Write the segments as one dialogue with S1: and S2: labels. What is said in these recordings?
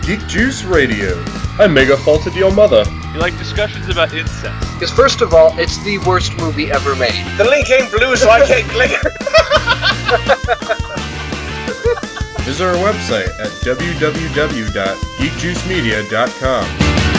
S1: Geek Juice Radio. I'm Mega Faulted Your Mother.
S2: You like discussions about incest.
S3: Because first of all, it's the worst movie ever made.
S4: The link ain't blue, so I can't click it.
S1: Visit our website at www.geekjuicemedia.com.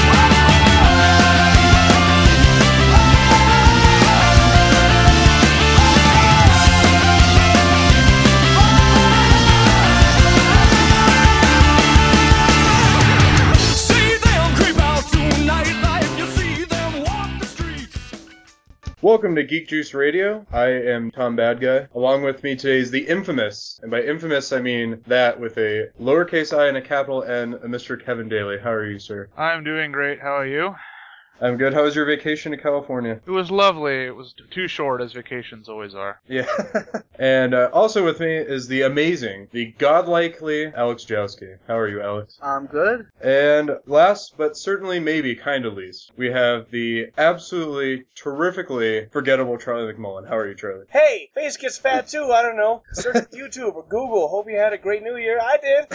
S1: Welcome to Geek Juice Radio. I am Tom Bad Guy. Along with me today is the infamous, and by infamous I mean that with a lowercase I and a capital N, Mr. Kevin Daly. How are you, sir?
S2: I'm doing great. How are you?
S1: I'm good. How was your vacation to California?
S2: It was lovely. It was too short, as vacations always are.
S1: Yeah. And also with me is the amazing, the godlikely Alex Jowski. How are you, Alex?
S3: I'm good.
S1: And last, but certainly maybe kind of least, we have the absolutely terrifically forgettable Charlie McMullen. How are you, Charlie?
S4: Hey, face gets fat too. I don't know. Search YouTube or Google. Hope you had a great New Year. I did.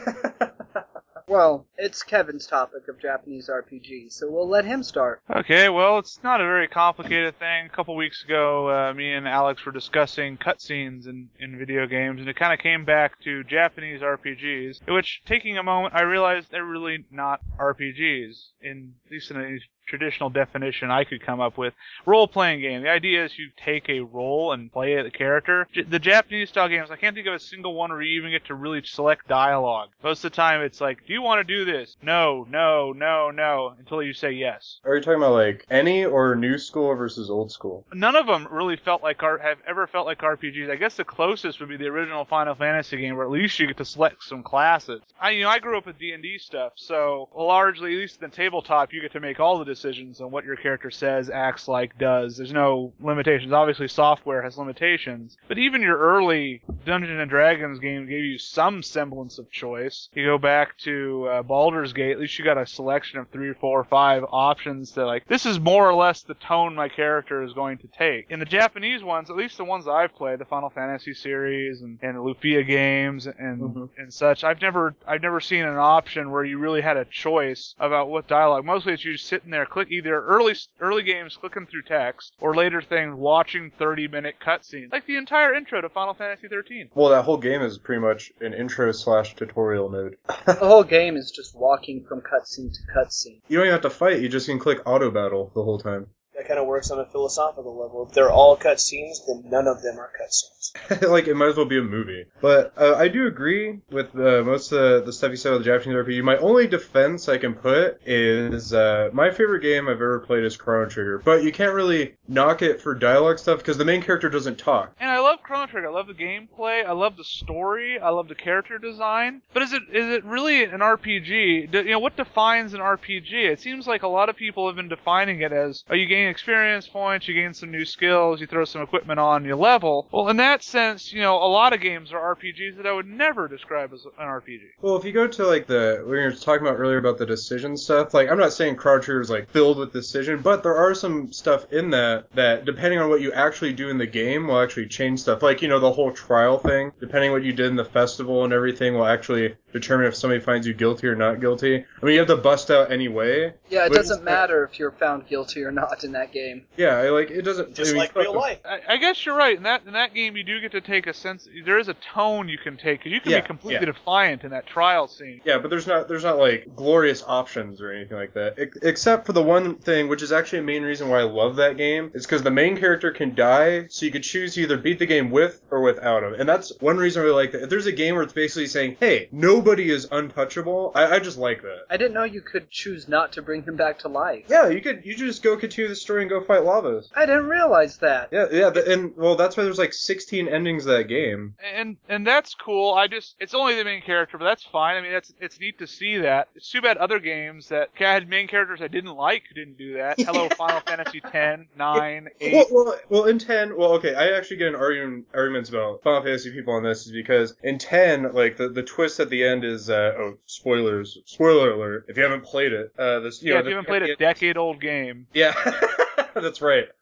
S3: Well, it's Kevin's topic of Japanese RPG, so we'll let him start.
S2: Okay, well, it's not a very complicated thing. A couple weeks ago, me and Alex were discussing cutscenes in video games, and it kind of came back to Japanese RPGs, in which, taking a moment, I realized they're really not RPGs, at least in a traditional definition I could come up with. Role-playing game. The idea is you take a role and play the character. The Japanese-style games, I can't think of a single one where you even get to really select dialogue. Most of the time it's like, do you want to do this? No, no, no, no, until you say yes.
S1: Are you talking about like any or new school versus old school?
S2: None of them really have ever felt like RPGs. I guess the closest would be the original Final Fantasy game, where at least you get to select some classes. I grew up with D&D stuff, so largely, at least in the tabletop, you get to make all the decisions on what your character says, acts like, does. There's no limitations. Obviously, software has limitations, but even your early Dungeons & Dragons game gave you some semblance of choice. You go back to Baldur's Gate, at least you got a selection of 3, 4, 5 options that, like, this is more or less the tone my character is going to take. In the Japanese ones, at least the ones I've played, the Final Fantasy series and the Lufia games and such, I've never seen an option where you really had a choice about what dialogue. Mostly it's you just sitting there, click either early games clicking through text, or later things watching 30-minute cutscenes, like the entire intro to Final Fantasy 13.
S1: Well, that whole game is pretty much an intro/tutorial mode.
S3: The whole game is just walking from cutscene to cutscene.
S1: You don't even have to fight, you just can click auto battle the whole time.
S4: That kind of works on a philosophical level. If they're all cutscenes, then none of them are cutscenes.
S1: Like, it might as well be a movie. But I do agree with most of the stuff you said with the Japanese RPG. My only defense I can put is my favorite game I've ever played is Chrono Trigger. But you can't really knock it for dialogue stuff because the main character doesn't talk.
S2: And I love Chrono Trigger. I love the gameplay. I love the story. I love the character design. But is it really an RPG? What defines an RPG? It seems like a lot of people have been defining it as, you gain experience points, you gain some new skills, you throw some equipment on, you level. Well, in that sense, a lot of games are RPGs that I would never describe as an RPG.
S1: Well, if you go to like when you were talking about earlier about the decision stuff, like I'm not saying Chrono Trigger is like filled with decision, but there are some stuff in that depending on what you actually do in the game will actually change stuff. Like, the whole trial thing, depending on what you did in the festival and everything will actually determine if somebody finds you guilty or not guilty. I mean, you have to bust out anyway.
S3: Yeah, it doesn't matter if you're found guilty or not in that game.
S1: Yeah, it doesn't...
S4: Just like real life.
S2: I guess you're right. In that game, you do get to take a sense... There is a tone you can take, because you can be completely defiant in that trial scene.
S1: Yeah, but there's not like, glorious options or anything like that. Except for the one thing, which is actually a main reason why I love that game, is because the main character can die, so you could choose to either beat the game with or without him. And that's one reason I really like that. If there's a game where it's basically saying, hey, nobody is untouchable, I just like that.
S3: I didn't know you could choose not to bring him back to life.
S1: Yeah, you just go continue the story and go fight lavas.
S3: I didn't realize that.
S1: Yeah, and well, that's why there's like 16 endings of that game.
S2: And that's cool. It's only the main character, but that's fine. I mean, it's neat to see that. It's too bad other games that had main characters I didn't like didn't do that. Hello, Final Fantasy 10, 9, 8.
S1: Well, in 10, okay, I actually get an arguments about Final Fantasy people on this is because in 10, like the twist at the end is spoilers. Spoiler alert! If you haven't played it,
S2: if you haven't played a decade-old game.
S1: Yeah. That's right.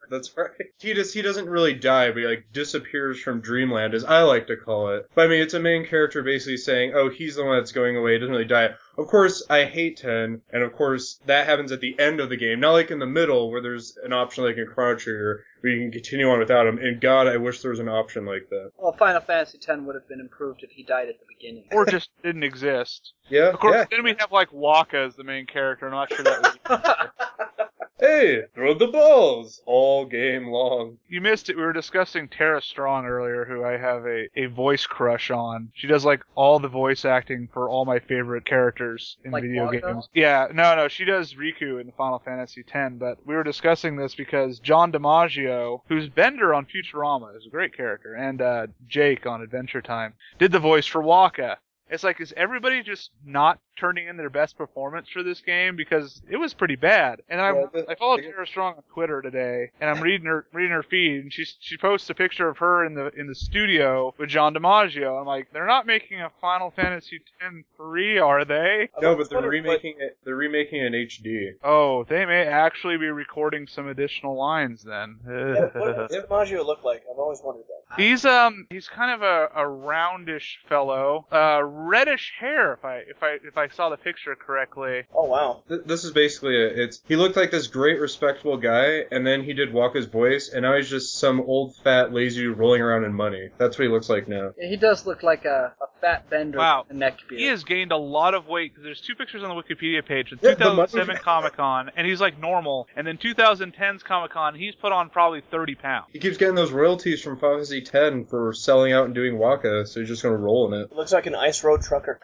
S1: That's right. He doesn't really die, but he like disappears from Dreamland, as I like to call it. But I mean, it's a main character basically saying, oh, he's the one that's going away, he doesn't really die. Of course, I hate 10, and of course, that happens at the end of the game, not like in the middle where there's an option like in Chrono Trigger where you can continue on without him. And God, I wish there was an option like that.
S3: Well, Final Fantasy X would have been improved if he died at the beginning.
S2: Or just didn't exist.
S1: Yeah,
S2: Of course,
S1: yeah.
S2: then we have like Waka as the main character. I'm not sure that was.
S1: Hey, throw the balls all game long.
S2: You missed it. We were discussing Tara Strong earlier, who I have a voice crush on. She does like all the voice acting for all my favorite characters in
S3: Like
S2: video
S3: Waka?
S2: games. Yeah, no, she does Riku in the Final Fantasy X. But we were discussing this because John DiMaggio, who's Bender on Futurama, is a great character, and Jake on Adventure Time, did the voice for Waka. It's like, is everybody just not turning in their best performance for this game? Because it was pretty bad. And I followed Tara Strong on Twitter today, and I'm reading her feed, and she posts a picture of her in the studio with John DiMaggio. I'm like, they're not making a Final Fantasy X-3, are they?
S1: No, but they're remaking it. They're remaking it in HD.
S2: Oh, they may actually be recording some additional lines then.
S4: Yeah, what does DiMaggio look like? I've always wondered that.
S2: He's kind of a roundish fellow, reddish hair if I saw the picture correctly.
S4: Oh, wow.
S1: This is basically it. He looked like this great, respectable guy, and then he did Waka's voice, and now he's just some old, fat, lazy dude rolling around in money. That's what he looks like now.
S3: Yeah, he does look like a fat Bender
S2: Wow.
S3: with a neck beard.
S2: He has gained a lot of weight because there's two pictures on the Wikipedia page.
S1: Yeah,
S2: 2007 Comic-Con, and he's like normal. And then 2010's Comic-Con, he's put on probably 30 pounds.
S1: He keeps getting those royalties from Final Fantasy X for selling out and doing Waka, so he's just gonna roll in it.
S4: It looks like an ice road trucker.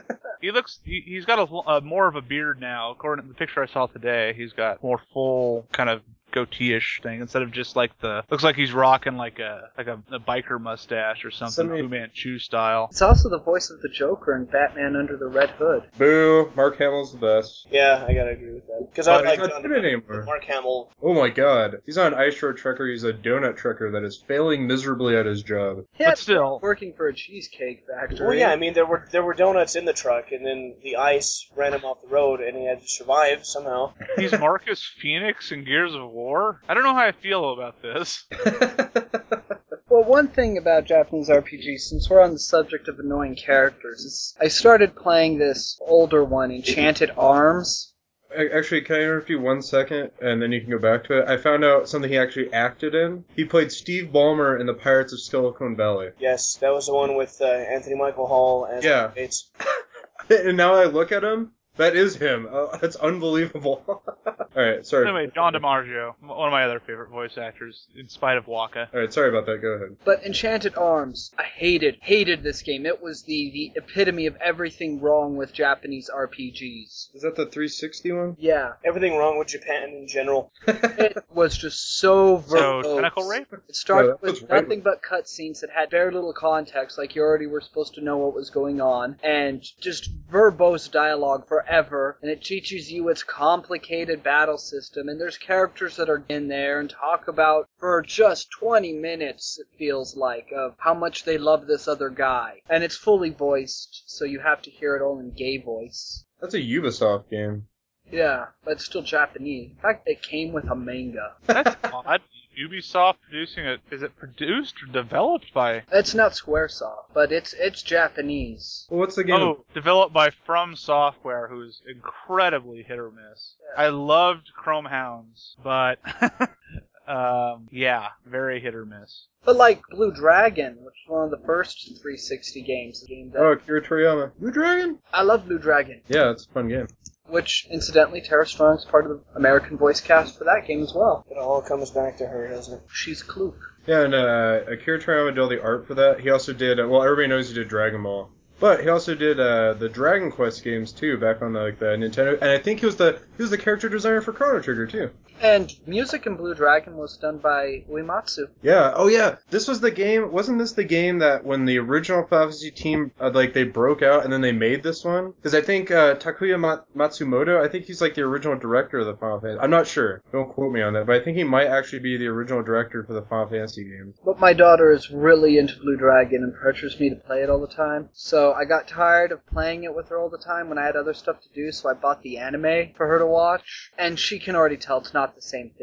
S2: He's got a more of a beard now. According to the picture I saw today, he's got more full kind of goatee-ish thing instead of just like looks like he's rocking like a biker mustache or something, Fu Manchu style.
S3: It's also the voice of the Joker in Batman Under the Red Hood.
S1: Boo! Mark Hamill's the best.
S4: Yeah, I gotta agree with that. Because I
S1: But
S4: like
S1: he's not doing it anymore.
S4: Mark Hamill.
S1: Oh my God! He's not an ice road trucker. He's a donut trucker that is failing miserably at his job.
S3: Yeah,
S2: But still.
S3: working for a cheesecake factory.
S4: Well, yeah, I mean, there were donuts in the truck, and then the ice ran him off the road, and he had to survive somehow.
S2: He's Marcus Phoenix in Gears of War. I don't know how I feel about this.
S3: Well, one thing about Japanese RPGs, since we're on the subject of annoying characters, is I started playing this older one, Enchanted Arms.
S1: Actually, can I interrupt you 1 second, and then you can go back to it? I found out something he actually acted in. He played Steve Ballmer in The Pirates of Silicon Valley.
S4: Yes, that was the one with Anthony Michael Hall and
S1: Yeah.
S4: Bates.
S1: And now I look at him, that is him. That's unbelievable. Alright, sorry.
S2: Anyway, John DiMaggio, one of my other favorite voice actors, in spite of Waka.
S1: Alright, sorry about that, go ahead.
S3: But Enchanted Arms, I hated this game. It was the epitome of everything wrong with Japanese RPGs.
S1: Is that the 360 one?
S3: Yeah,
S4: Everything wrong with Japan in general.
S3: it was just so verbose.
S2: So, tentacle rape?
S3: It started
S1: No, that was
S3: with
S1: right.
S3: nothing but cutscenes that had very little context, like you already were supposed to know what was going on, and just verbose dialogue forever, and it teaches you its complicated battle system, and there's characters that are in there and talk about for just 20 minutes, it feels like, of how much they love this other guy. And it's fully voiced, so you have to hear it all in gay voice.
S1: That's a Ubisoft game.
S3: Yeah, but it's still Japanese. In fact, it came with a manga.
S2: That's odd. Ubisoft producing it. Is it produced or developed by?
S3: It's not Squaresoft, but it's Japanese.
S1: Well, what's the game?
S2: Oh, developed by From Software, who's incredibly hit or miss. I loved Chrome Hounds, but yeah, very hit or miss.
S3: But like Blue Dragon, which is one of the first 360 games.
S1: Oh, Akira Toriyama. Blue Dragon?
S3: I love Blue Dragon,
S1: Yeah, it's a fun game.
S3: which incidentally Tara Strong is part of the American voice cast for that game as well.
S4: It all comes back to her, doesn't it?
S3: She's Klook.
S1: Yeah, and Akira Toriyama did all the art for that. He also did, well, everybody knows he did Dragon Ball. But he also did the Dragon Quest games too, back on the Nintendo. And I think he was the character designer for Chrono Trigger too.
S3: And music in Blue Dragon was done by Uematsu.
S1: Yeah. Oh yeah. This was the game. Wasn't this the game that when the original Final Fantasy team they broke out and then they made this one? Because I think Takuya Matsumoto. I think he's like the original director of the Final Fantasy. I'm not sure. Don't quote me on that. But I think he might actually be the original director for the Final Fantasy games.
S3: But my daughter is really into Blue Dragon and pressures me to play it all the time. So I got tired of playing it with her all the time when I had other stuff to do, so I bought the anime for her to watch. And she can already tell it's not the same thing. She's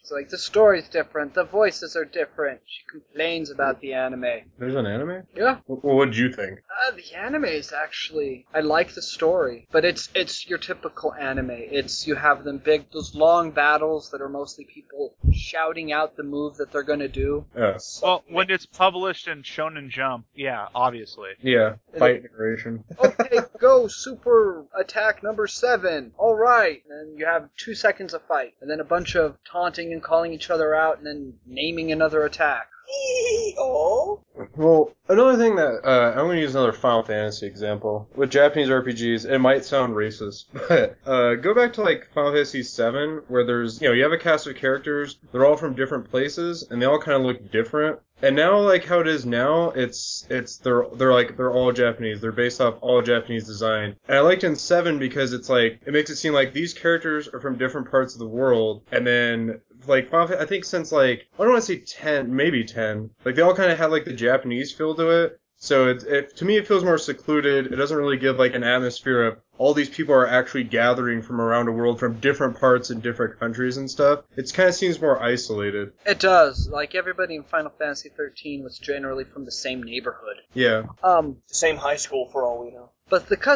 S3: It's like, the story's different, the voices are different. She complains about the anime.
S1: There's an anime?
S3: Yeah.
S1: Well, what did you think?
S3: The anime is actually, I like the story, but it's your typical anime. It's, you have them those long battles that are mostly people shouting out the move that they're gonna do.
S1: Yes.
S2: Well, when it's published in Shonen Jump, yeah, obviously.
S1: Yeah, fight narration.
S3: Okay, go, super attack number 7. Alright. And you have 2 seconds of fight. And then a bunch of taunting and calling each other out and then naming another attack.
S4: Oh.
S1: Well, another thing that I'm going to use another Final Fantasy example with Japanese RPGs. It might sound racist, but go back to like Final Fantasy VII, where there's you have a cast of characters. They're all from different places, and they all kind of look different. And now, like how it is now, they're all Japanese. They're based off all Japanese design. And I liked in 7 because it's like it makes it seem like these characters are from different parts of the world, and then like I think since like I don't want to say 10, maybe 10, like they all kind of had like the Japanese feel to it. So to me it feels more secluded. It doesn't really give like an atmosphere of all these people are actually gathering from around the world from different parts and different countries and stuff. It kind of seems more isolated.
S3: It does. Like everybody in Final Fantasy 13 was generally from the same neighborhood.
S1: Yeah.
S4: The same high school for all we know.
S3: But the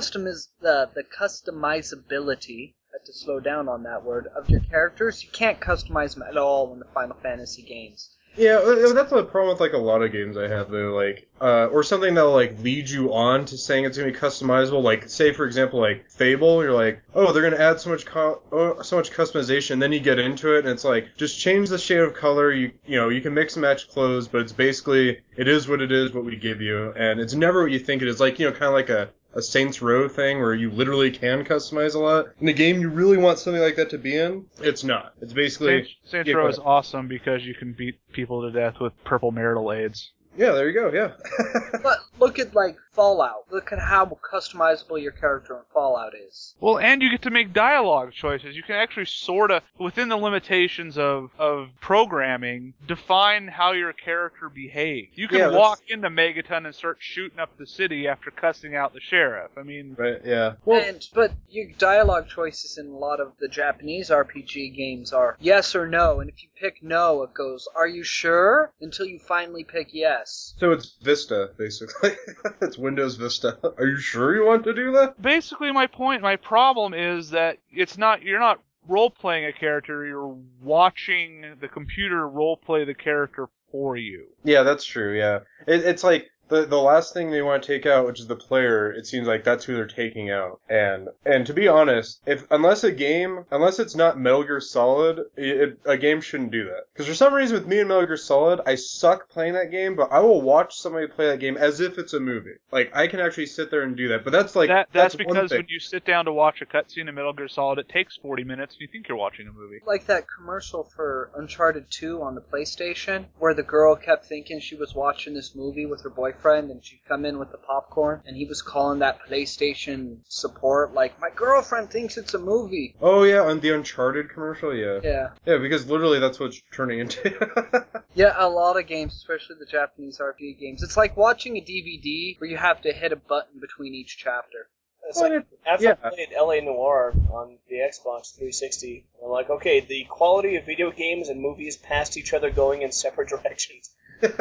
S3: customizability, I had to slow down on that word, of your characters, you can't customize them at all in the Final Fantasy games.
S1: Yeah, that's the problem with like a lot of games I have though, like or something that'll like lead you on to saying it's gonna be customizable. Like say for example like Fable, you're like, oh they're gonna add so much customization. Then you get into it and it's like just change the shade of color. You can mix and match clothes, but it's basically it is what it is, what we give you, and it's never what you think it is. Like kind of like a Saints Row thing where you literally can customize a lot. In a game you really want something like that to be in, it's not. It's basically...
S2: Saints Row is awesome because you can beat people to death with purple marital aids.
S1: Yeah, there you go, yeah.
S3: But look at, like, Fallout. Look at how customizable your character in Fallout is.
S2: Well, and you get to make dialogue choices. You can actually sort of, within the limitations of programming, define how your character behaves. You can walk into Megaton and start shooting up the city after cussing out the sheriff. I mean...
S1: Right, yeah.
S3: But your dialogue choices in a lot of the Japanese RPG games are yes or no, and if you pick no, it goes, are you sure? Until you finally pick yes.
S1: So it's Vista, basically. It's Windows Vista. Are you sure you want to do that?
S2: Basically, my problem is that you're not role-playing a character, you're watching the computer role-play the character for you.
S1: Yeah, that's true, yeah. It's like, the last thing they want to take out, which is the player, it seems like that's who they're taking out. And to be honest, unless it's not Metal Gear Solid, a game shouldn't do that. Because for some reason with me and Metal Gear Solid, I suck playing that game, but I will watch somebody play that game as if it's a movie. Like, I can actually sit there and do that. But that's like,
S2: that's because when you sit down to watch a cutscene in Metal Gear Solid, it takes 40 minutes and you think you're watching a movie.
S3: Like that commercial for Uncharted 2 on the PlayStation, where the girl kept thinking she was watching this movie with her boyfriend, and she'd come in with the popcorn, and he was calling that PlayStation support like, my girlfriend thinks it's a movie.
S1: Oh yeah, on the Uncharted commercial, yeah.
S3: Yeah,
S1: because literally that's what it's turning into.
S3: Yeah, a lot of games, especially the Japanese RPG games, it's like watching a DVD where you have to hit a button between each chapter.
S4: It's like, after I played LA Noire on the Xbox 360, I'm like, okay, the quality of video games and movies passed each other going in separate directions.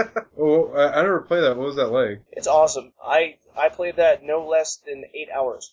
S1: Oh, I never played that. What was that like?
S4: It's awesome. I played that no less than 8 hours.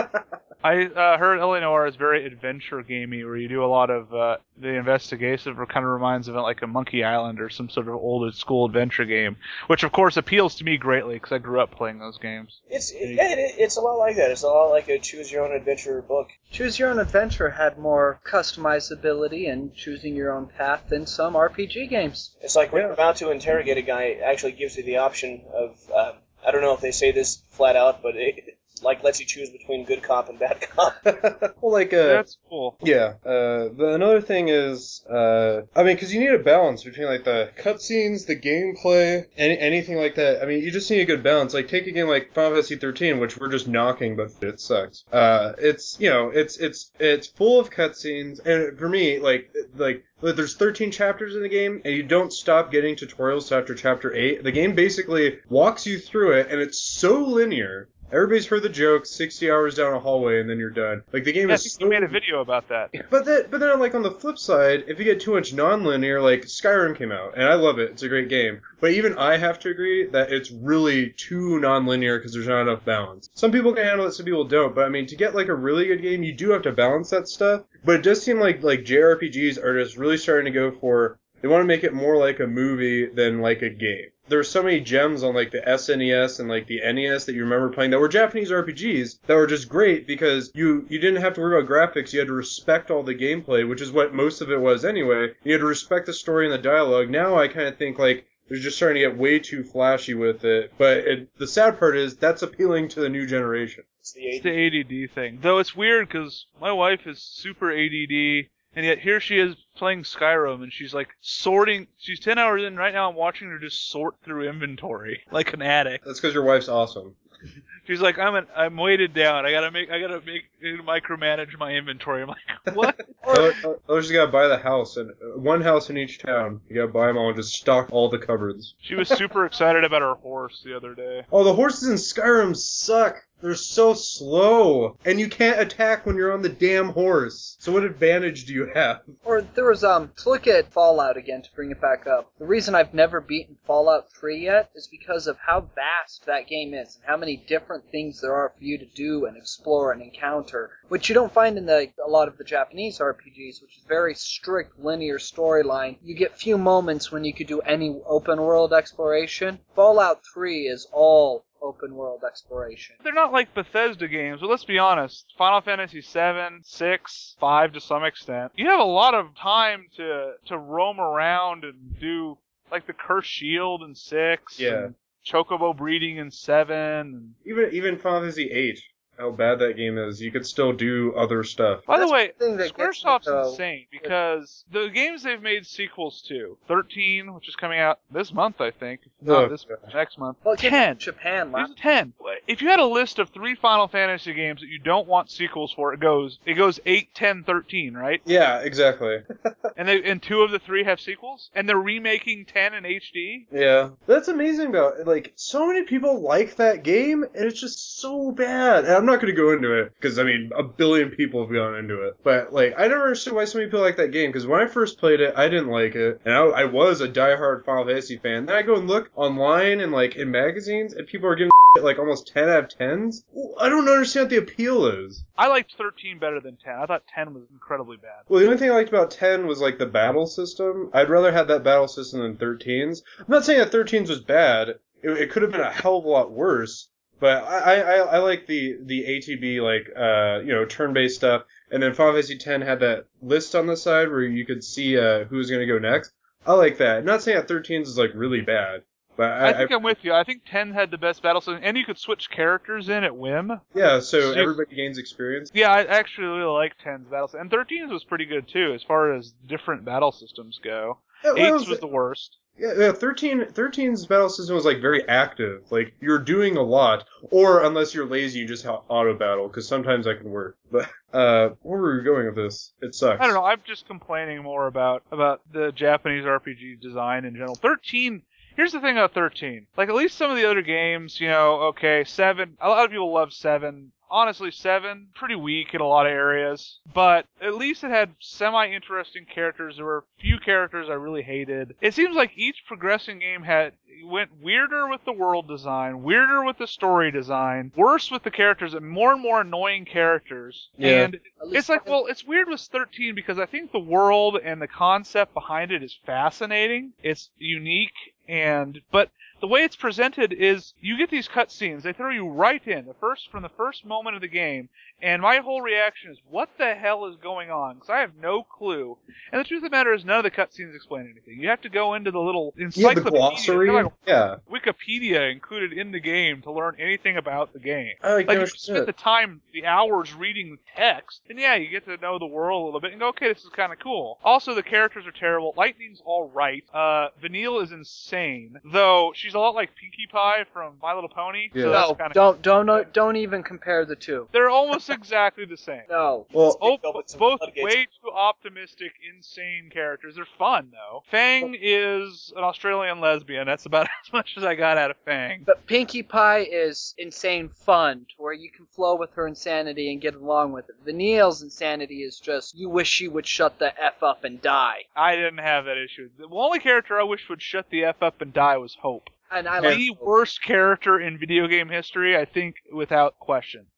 S2: I heard LA Noire is very adventure gamey, where you do a lot of the investigation. It kind of reminds of it like a Monkey Island or some sort of old school adventure game, which of course appeals to me greatly because I grew up playing those games.
S4: It's a lot like that. It's a lot like a choose your own adventure book.
S3: Choose Your Own Adventure had more customizability and choosing your own path than some RPG games.
S4: It's like when you're about to interrogate a guy, it actually gives you the option of, I don't know if they say this flat out, but it lets you choose between good cop and bad cop.
S1: Well,
S2: that's cool.
S1: Yeah. Another thing is, because you need a balance between like the cutscenes, the gameplay, anything like that. I mean, you just need a good balance. Like take a game like Final Fantasy 13, which we're just knocking, but it sucks. It's full of cutscenes, and for me, like there's 13 chapters in the game, and you don't stop getting tutorials after chapter 8. The game basically walks you through it, and it's so linear. Everybody's heard the joke, 60 hours down a hallway and then you're done. Like, the game
S2: Yeah, I
S1: is
S2: think
S1: so...
S2: you made a video about that.
S1: But then, like, on the flip side, if you get too much non-linear, like, Skyrim came out, and I love it, it's a great game, but even I have to agree that it's really too non-linear because there's not enough balance. Some people can handle it, some people don't, but I mean, to get, like, a really good game, you do have to balance that stuff, but it does seem like JRPGs are just really starting to go for, they want to make it more like a movie than like a game. There's so many gems on like the SNES and like the NES that you remember playing that were Japanese RPGs that were just great because you didn't have to worry about graphics. You had to respect all the gameplay, which is what most of it was anyway. You had to respect the story and the dialogue. Now I kind of think like they're just starting to get way too flashy with it. But the sad part is that's appealing to the new generation.
S4: It's
S2: the ADD thing. Though it's weird because my wife is super ADD. And yet here she is playing Skyrim, and she's like sorting. She's 10 hours in right now. I'm watching her just sort through inventory like an addict.
S1: That's because your wife's awesome.
S2: She's like, I'm weighted down. I gotta micromanage my inventory. I'm like, what?
S1: Oh, she's gotta buy the house, and one house in each town. You gotta buy them all and just stock all the cupboards.
S2: She was super excited about her horse the other day.
S1: Oh, the horses in Skyrim suck. They're so slow, and you can't attack when you're on the damn horse. So what advantage do you have?
S3: Or there was, to look at Fallout again, to bring it back up. The reason I've never beaten Fallout 3 yet is because of how vast that game is, and how many different things there are for you to do and explore and encounter, which you don't find in a lot of the Japanese RPGs, which is very strict linear storyline. You get few moments when you could do any open world exploration. Fallout 3 is all open world exploration.
S2: They're not like Bethesda games, but let's be honest. Final Fantasy 7, 6, 5 to some extent. You have a lot of time to roam around and do like the Cursed Shield in 6.
S1: Yeah.
S2: And Chocobo breeding in 7. And...
S1: Even Final Fantasy 8. How bad that game is. You could still do other stuff.
S2: By the
S3: That's
S2: way,
S3: the thing that gets me,
S2: Squaresoft's
S3: though.
S2: insane because the games they've made sequels to, 13, which is coming out this month, I think. Not this month, next month.
S3: Well, it came
S2: 10.
S3: from Japan
S2: Here's
S3: last.
S2: 10. If you had a list of 3 Final Fantasy games that you don't want sequels for, it goes 8, 10, 13, right?
S1: Yeah, exactly.
S2: And 2 of the 3 have sequels, and they're remaking 10 in HD.
S1: Yeah. That's amazing about it. Like, so many people like that game, and it's just so bad. And I'm not going to go into it, because, I mean, a billion people have gone into it. But, like, I never understood why so many people like that game, because when I first played it, I didn't like it. And I was a diehard Final Fantasy fan. Then I go and look online and, like, in magazines, and people are giving like almost 10 out of 10s. I don't understand what the appeal is.
S2: I liked 13 better than 10. I thought 10 was incredibly bad.
S1: Well, the only thing I liked about 10 was like the battle system. I'd rather have that battle system than 13's. I'm not saying that 13's was bad. It could have been a hell of a lot worse. But I like the ATB, like, turn-based stuff. And then Final Fantasy X had that list on the side where you could see who's going to go next. I like that. I'm not saying that 13's is like really bad. But
S2: I think I'm with you. I think 10 had the best battle system, and you could switch characters in at whim.
S1: Yeah, so everybody gains experience.
S2: Yeah, I actually really like 10's battle system. And 13's was pretty good, too, as far as different battle systems go.
S1: Yeah,
S2: 8's was the worst.
S1: Yeah, 13's battle system was, like, very active. Like, you're doing a lot. Or, unless you're lazy, you just have auto-battle, because sometimes that can work. But, where were we going with this? It sucks.
S2: I don't know, I'm just complaining more about the Japanese RPG design in general. 13... Here's the thing about 13. Like, at least some of the other games, okay, 7. A lot of people love 7. Honestly, 7, pretty weak in a lot of areas. But at least it had semi-interesting characters. There were a few characters I really hated. It seems like each progressing game went weirder with the world design, weirder with the story design, worse with the characters, and more annoying characters.
S1: Yeah.
S2: And it's like, well, it's weird with 13 because I think the world and the concept behind it is fascinating. It's unique. But the way it's presented is you get these cutscenes. They throw you right in from the first moment of the game, and my whole reaction is, what the hell is going on? Because I have no clue. And the truth of the matter is, none of the cutscenes explain anything. You have to go into the little encyclopedia.
S1: The glossary.
S2: Like
S1: Wikipedia
S2: included in the game to learn anything about the game.
S1: Like
S2: if you spend the hours reading the text, then yeah, you get to know the world a little bit and go, okay, this is kind of cool. Also, the characters are terrible. Lightning's all right. Vanille is insane, though she's she's a lot like Pinkie Pie from My Little Pony.
S1: Yeah.
S2: So that's
S3: No,
S2: kinda...
S3: don't even compare the two.
S2: They're almost exactly the same.
S3: No.
S1: Well,
S2: Both way too optimistic, insane characters. They're fun, though. Fang is an Australian lesbian. That's about as much as I got out of Fang.
S3: But Pinkie Pie is insane fun, to where you can flow with her insanity and get along with it. Vanille's insanity is just, you wish she would shut the F up and die.
S2: I didn't have that issue. The only character I wish would shut the F up and die was Hope.
S3: And I like
S2: The
S3: Hope.
S2: worst character in video game history, I think, without question.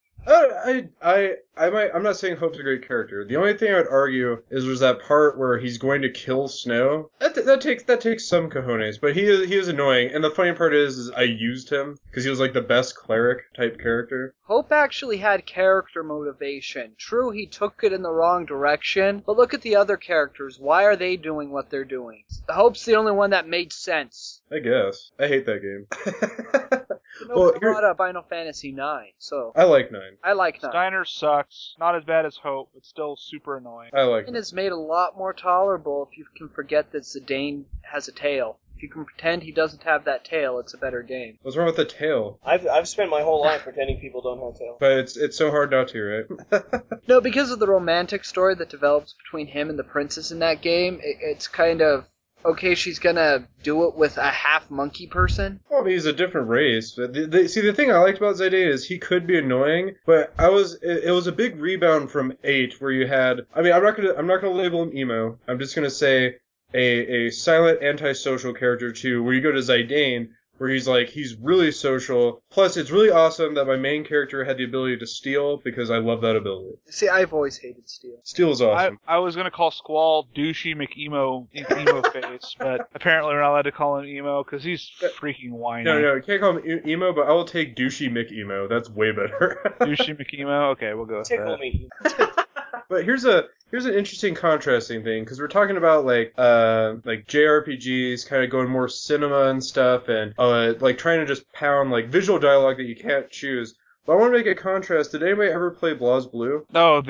S1: I'm not saying Hope's a great character. The only thing I would argue is there's that part where he's going to kill Snow. That takes some cojones, but he is annoying. And the funny part is I used him because he was like the best cleric type character.
S3: Hope actually had character motivation. True, he took it in the wrong direction, but look at the other characters. Why are they doing what they're doing? Hope's the only one that made sense.
S1: I guess. I hate that game.
S3: Nobody brought up Final Fantasy IX, so...
S1: I like 9.
S3: I like 9.
S2: Steiner sucks. Not as bad as Hope, but still super annoying.
S1: I like
S3: 9
S1: 9.
S3: is made a lot more tolerable if you can forget that Zidane has a tail. If you can pretend he doesn't have that tail, it's a better game.
S1: What's wrong with the tail?
S4: I've spent my whole life pretending people don't have tails.
S1: But it's so hard not to, right?
S3: No, because of the romantic story that develops between him and the princess in that game, it's kind of... Okay, she's gonna do it with a half monkey person.
S1: Well, I mean, he's a different race. See, the thing I liked about Zidane is he could be annoying, but it was a big rebound from 8 where you had. I mean, I'm not gonna label him emo. I'm just gonna say a silent antisocial character too, where you go to Zidane, where he's really social. Plus, it's really awesome that my main character had the ability to steal because I love that ability.
S3: See, I've always hated Steel.
S1: Steal is awesome.
S2: I was gonna call Squall douchey McEmo face, but apparently we're not allowed to call him emo because he's freaking whiny.
S1: No, you can't call him emo, but I will take douchey McEmo. That's way better.
S2: Douchey McEmo. Okay, we'll go with
S4: Tickle
S2: that.
S4: me.
S1: But here's an interesting contrasting thing, because we're talking about like JRPGs kind of going more cinema and stuff, and like trying to just pound like visual dialogue that you can't choose. But I want to make a contrast. Did anybody ever play BlazBlue?
S2: No,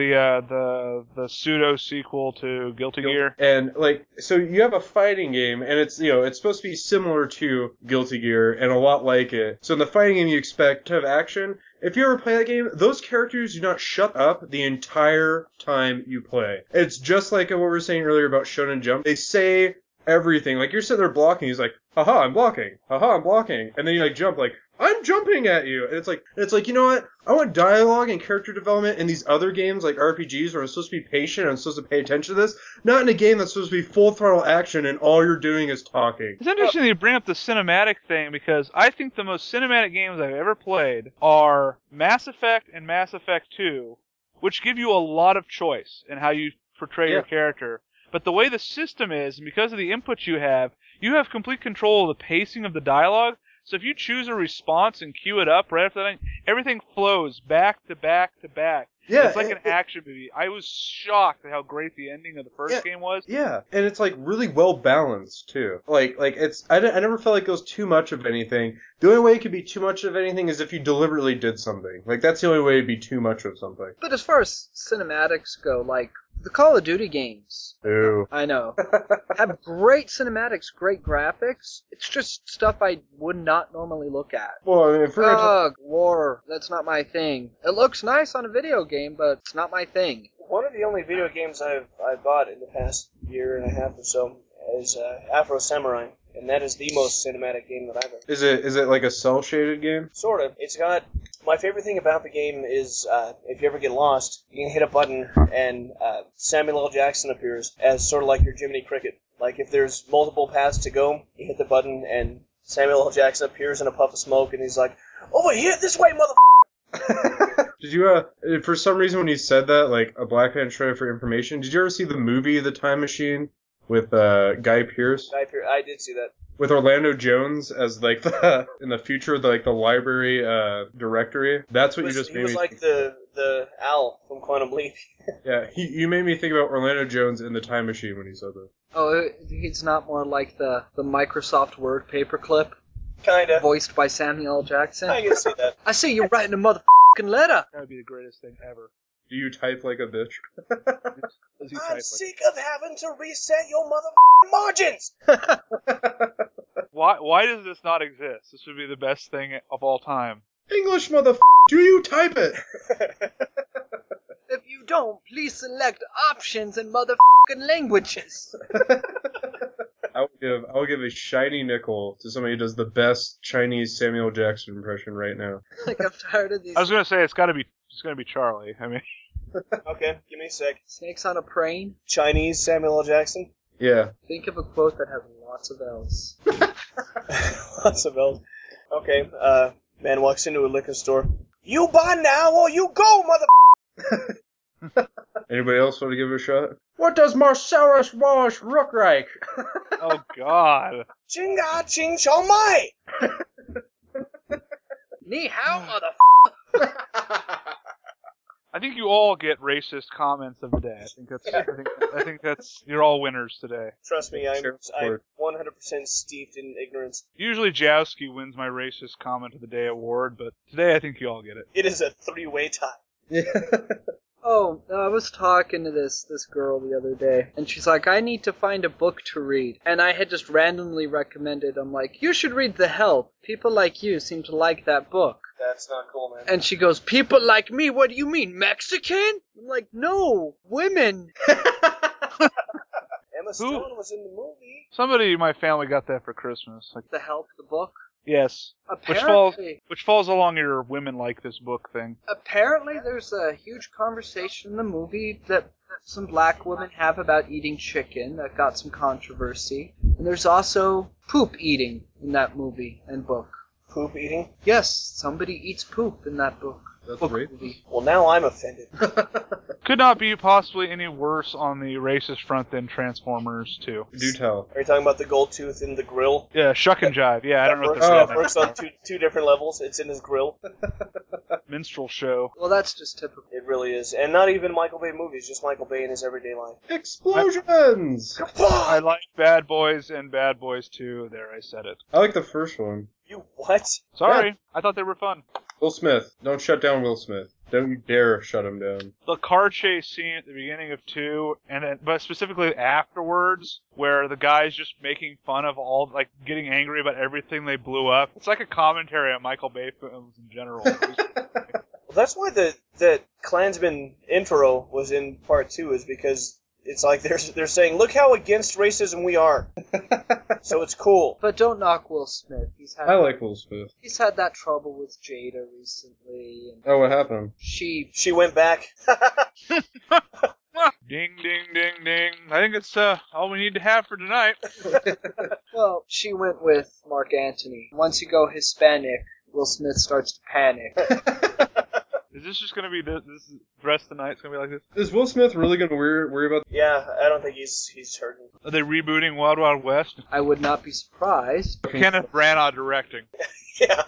S2: the pseudo sequel to Guilty Gear.
S1: And like, so you have a fighting game, and it's supposed to be similar to Guilty Gear and a lot like it. So in the fighting game, you expect to have action. If you ever play that game, those characters do not shut up the entire time you play. It's just like what we were saying earlier about Shonen Jump. They say everything. Like, you're sitting there blocking, he's like, haha, I'm blocking. Haha, I'm blocking. And then you like jump like, I'm jumping at you. And it's like, you know what? I want dialogue and character development in these other games like RPGs where I'm supposed to be patient and I'm supposed to pay attention to this. Not in a game that's supposed to be full throttle action and all you're doing is talking.
S2: It's interesting that you bring up the cinematic thing because I think the most cinematic games I've ever played are Mass Effect and Mass Effect 2, which give you a lot of choice in how you portray your character. But the way the system is, and because of the inputs you have complete control of the pacing of the dialogue. So if you choose a response and queue it up right after that, everything flows back to back to back.
S1: Yeah,
S2: it's like an action movie. I was shocked at how great the ending of the first game was.
S1: Yeah, and it's like really well balanced too. Like it's I never felt like it was too much of anything. The only way it could be too much of anything is if you deliberately did something. Like that's the only way it'd be too much of something.
S3: But as far as cinematics go, like the Call of Duty games,
S1: Ooh.
S3: I know, have great cinematics, great graphics. It's just stuff I would not normally look at.
S1: Well, I mean, if we're gonna
S3: war, that's not my thing. It looks nice on a video game, but it's not my thing.
S4: One of the only video games I've bought in the past year and a half or so is Afro Samurai, and that is the most cinematic game that I've ever.
S1: Is it like a cell shaded game?
S4: Sort of. It's got. My favorite thing about the game is if you ever get lost, you can hit a button and Samuel L. Jackson appears as sort of like your Jiminy Cricket. Like if there's multiple paths to go, you hit the button and Samuel L. Jackson appears in a puff of smoke and he's like, "Over here, this way, mother."
S1: Did you for some reason when you said that, like a black man shredded for information, did you ever see the movie The Time Machine with Guy Pearce?
S4: I did see that.
S1: With Orlando Jones as like in the future, the library directory. That's what you just made me.
S4: He was like the owl from Quantum Leap.
S1: Yeah, you made me think about Orlando Jones in The Time Machine when he said that.
S3: Oh, he's not more like the Microsoft Word paperclip?
S4: Kinda.
S3: Voiced by Samuel L. Jackson?
S4: I can see that.
S3: I see you're writing a motherfucking letter!
S2: That would be the greatest thing ever.
S1: Do you type like a bitch?
S4: I'm sick of having to reset your margins!
S2: Why does this not exist? This would be the best thing of all time.
S1: English, do you type it?
S3: If you don't, please select options in motherfucking languages.
S1: I will give a shiny nickel to somebody who does the best Chinese Samuel Jackson impression right now.
S3: Like, I'm tired of these
S2: I was gonna say it's gonna be Charlie. I mean,
S4: Okay, give me a sec.
S3: snakes on a plane.
S4: Chinese Samuel L. Jackson.
S1: Yeah.
S3: Think of a quote that has lots of L's.
S4: Lots of L's. Okay, man walks into a liquor store. You buy now or you go, mother...
S1: Anybody else want to give it a shot? What does Marcellus Wallace look like?
S2: oh god.
S4: Chinga ching chong mai!
S3: Ni hao,
S2: I think you all get racist comments of the day. I think that's you're all winners today.
S4: Trust me, I'm
S1: Sure.
S4: 100% steeped in ignorance.
S2: Usually Jowski wins my racist comment of the day award, but today I think you all get it.
S4: It is a three-way tie.
S1: Yeah.
S3: Oh, I was talking to this girl the other day, and she's like, I need to find a book to read. And I had just randomly recommended, I'm like, you should read The Help. People like you seem to like that book.
S4: That's not cool, man.
S3: And she goes, people like me? What do you mean, Mexican? I'm like, no, women.
S4: Emma Stone was in the movie.
S2: Somebody in my family got that for Christmas. Like,
S3: The Help, the book?
S2: yes.
S3: Apparently,
S2: Which falls along your women like this book thing.
S3: apparently there's a huge conversation in the movie that some black women have about eating chicken that got some controversy. And there's also poop eating in that movie and book.
S4: Poop eating?
S3: Yes, somebody eats poop in that book.
S1: That's
S3: book
S1: right.
S3: movie.
S4: Well, now I'm offended.
S2: Could not be possibly any worse on the racist front than Transformers 2.
S1: Do tell.
S4: Are you talking about the gold tooth in the grill?
S2: Yeah, Shuck and Jive. Yeah, I don't know what this
S4: That
S2: is.
S4: works on two different levels. It's in his grill.
S2: Minstrel show.
S3: Well, that's just typical.
S4: It really is. And not even Michael Bay movies, just Michael Bay in his everyday life.
S1: Explosions!
S2: I like Bad Boys and Bad Boys 2. There, I said it.
S1: I like the first one.
S4: You what?
S2: Sorry, I thought they were fun.
S1: Will Smith. Don't shut down Will Smith. Don't you dare shut him down.
S2: The car chase scene at the beginning of 2, and then, but specifically afterwards, where the guy's just making fun of all, like, getting angry about everything they blew up. It's like a commentary on Michael Bay films in general.
S4: Well, that's why the Klansman intro was in part 2, is because it's like they're saying, look how against racism we are. So it's cool.
S3: But don't knock Will Smith.
S1: I like Will Smith.
S3: He's had that trouble with Jada recently, and
S1: Oh, what happened?
S3: she
S4: She went back.
S2: Ding, ding, ding, ding. I think it's all we need to have for tonight.
S3: well, she went with Mark Antony. Once you go Hispanic, Will Smith starts to panic.
S2: Is this just gonna be this the rest of the night's gonna be like this?
S1: Is Will Smith really going to worry about...
S4: Yeah, I don't think he's hurting.
S2: Are they rebooting Wild Wild West?
S3: I would not be surprised.
S2: Kenneth Branagh directing.
S4: Yeah.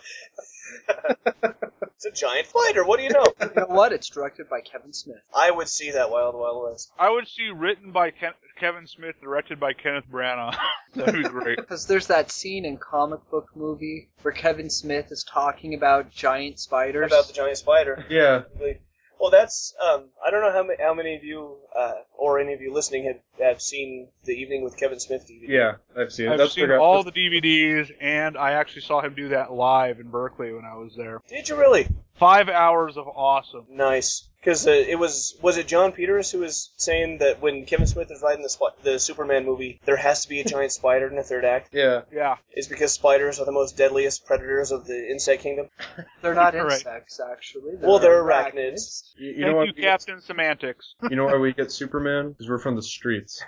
S4: It's a giant fighter, what do you know?
S3: You know what? It's directed by Kevin Smith.
S4: I would see that Wild Wild West.
S2: I would see written by Kevin Smith, directed by Kenneth Branagh. That'd be great.
S3: Because there's that scene in comic book movie where Kevin Smith is talking about giant spiders.
S4: About the giant spider.
S1: Yeah.
S4: Well, that's, I don't know how many of you, or any of you listening have seen the Evening with Kevin Smith DVD.
S1: Yeah, I've seen it.
S2: I've seen all the DVDs, and I actually saw him do that live in Berkeley when I was there.
S4: Did you really?
S2: 5 hours of awesome.
S4: Nice. Because was it John Peters who was saying that when Kevin Smith is writing the Superman movie, there has to be a giant spider in the third act?
S1: Yeah.
S2: Yeah.
S4: Is because spiders are the most deadliest predators of the insect kingdom?
S3: They're not
S2: Right.
S3: insects, actually.
S4: Well, they're arachnids.
S1: You know
S2: Thank you, Captain Semantics.
S1: You know why we get Superman? Because we're from the streets.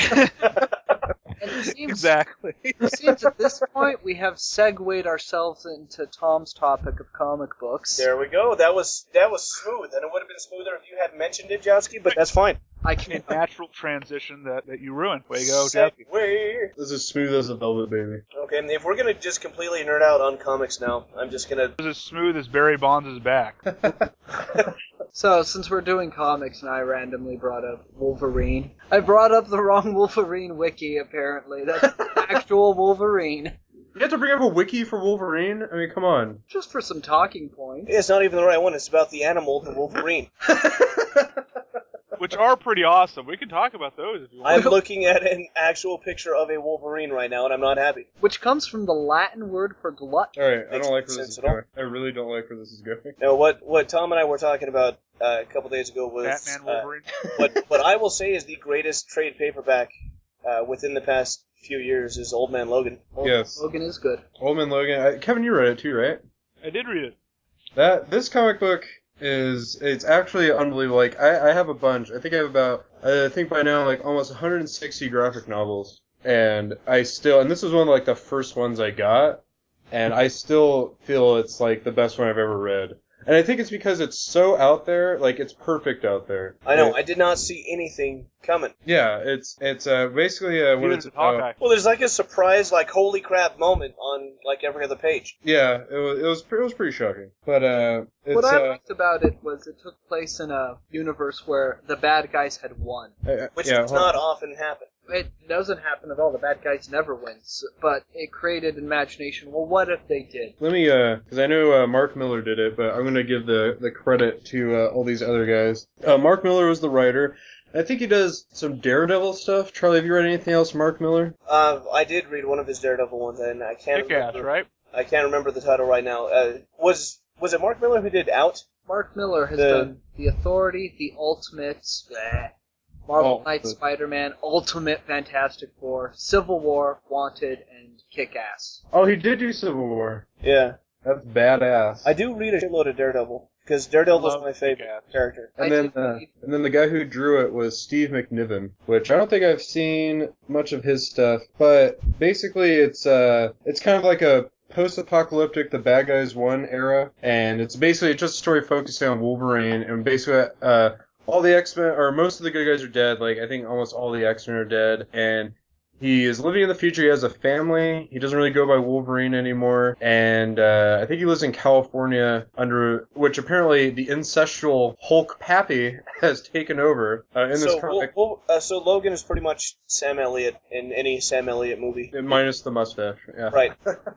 S3: And it seems,
S2: Exactly.
S3: it seems at this point we have segued ourselves into Tom's topic of comic books.
S4: There we go. That was smooth, and it would have been smoother if you hadn't mentioned it, Jowski, but that's fine.
S3: I
S2: A
S3: can
S2: natural transition that you ruined. Way to go, Jeff.
S4: Segway.
S1: This is smooth as a velvet baby.
S4: Okay, and if we're gonna just completely nerd out on comics now, I'm just gonna.
S2: It was as smooth as Barry Bonds' back.
S3: So, since we're doing comics and I randomly brought up Wolverine, I brought up the wrong Wolverine wiki, apparently. That's the actual Wolverine.
S1: You have to bring up a wiki for Wolverine? I mean, come on.
S3: Just for some talking points.
S4: It's not even the right one. It's about the animal, the Wolverine.
S2: which are pretty awesome. We can talk about those if you want.
S4: I'm looking at an actual picture of a Wolverine right now, and I'm not happy.
S3: Which comes from the Latin word for glut.
S1: All right, I
S4: Makes
S1: don't like
S4: no
S1: where this
S4: sense
S1: is
S4: at all.
S1: going. I really don't like where this is going.
S4: No, what Tom and I were talking about a couple days ago was
S2: Batman, Wolverine.
S4: what I will say is the greatest trade paperback within the past few years is Old Man Logan.
S1: Yes.
S3: Logan is good.
S1: Old Man Logan. Kevin, you read it too, right?
S2: I did read it.
S1: This comic book it's actually unbelievable. Like I have a bunch. I think I have about I think by now like almost 160 graphic novels, and this is one of like the first ones I got, and I still feel it's like the best one I've ever read. And I think it's because it's so out there, like it's perfect out there.
S4: I know. I did not see anything coming.
S1: Yeah, it's basically when
S2: Even
S1: it's
S2: with Hawkeye.
S4: Well, there's like a surprise, like holy crap moment on like every other page.
S1: yeah, it was pretty shocking. But it's
S3: What I liked about it was it took place in a universe where the bad guys had won.
S4: Which
S1: yeah,
S4: does not often happen.
S3: It doesn't happen at all. The bad guys never win. But it created an imagination. Well, what if they did?
S1: Let me, because I know Mark Miller did it, but I'm going to give the credit to all these other guys. Mark Miller was the writer. I think he does some Daredevil stuff. Charlie, have you read anything else, Mark Miller?
S4: I did read one of his Daredevil ones, and I can't
S2: Kick-Ass,
S4: remember.
S2: right?
S4: I can't remember the title right now. Was it Mark Miller who did Out?
S3: Mark Miller has done The Authority, The Ultimates, Marvel Knights, Spider-Man, Ultimate Fantastic Four, Civil War, Wanted, and Kick-Ass.
S1: Oh, he did do Civil War.
S4: Yeah.
S1: That's badass.
S4: I do read a shitload of Daredevil, because Daredevil's
S2: Love
S4: my favorite
S2: Kick-Ass.
S4: character.
S1: And then the guy who drew it was Steve McNiven, which I don't think I've seen much of his stuff. But basically, it's kind of like a post-apocalyptic, the bad guys won era, and it's basically just a story focusing on Wolverine, and basically all the X-Men, or most of the good guys are dead. Like, I think almost all the X-Men are dead, and he is living in the future. He has a family. He doesn't really go by Wolverine anymore, and I think he lives in California which apparently the incestual Hulk Pappy has taken over in this comic.
S4: So Logan is pretty much Sam Elliott in any Sam Elliott movie.
S1: Minus the mustache, yeah.
S4: Right.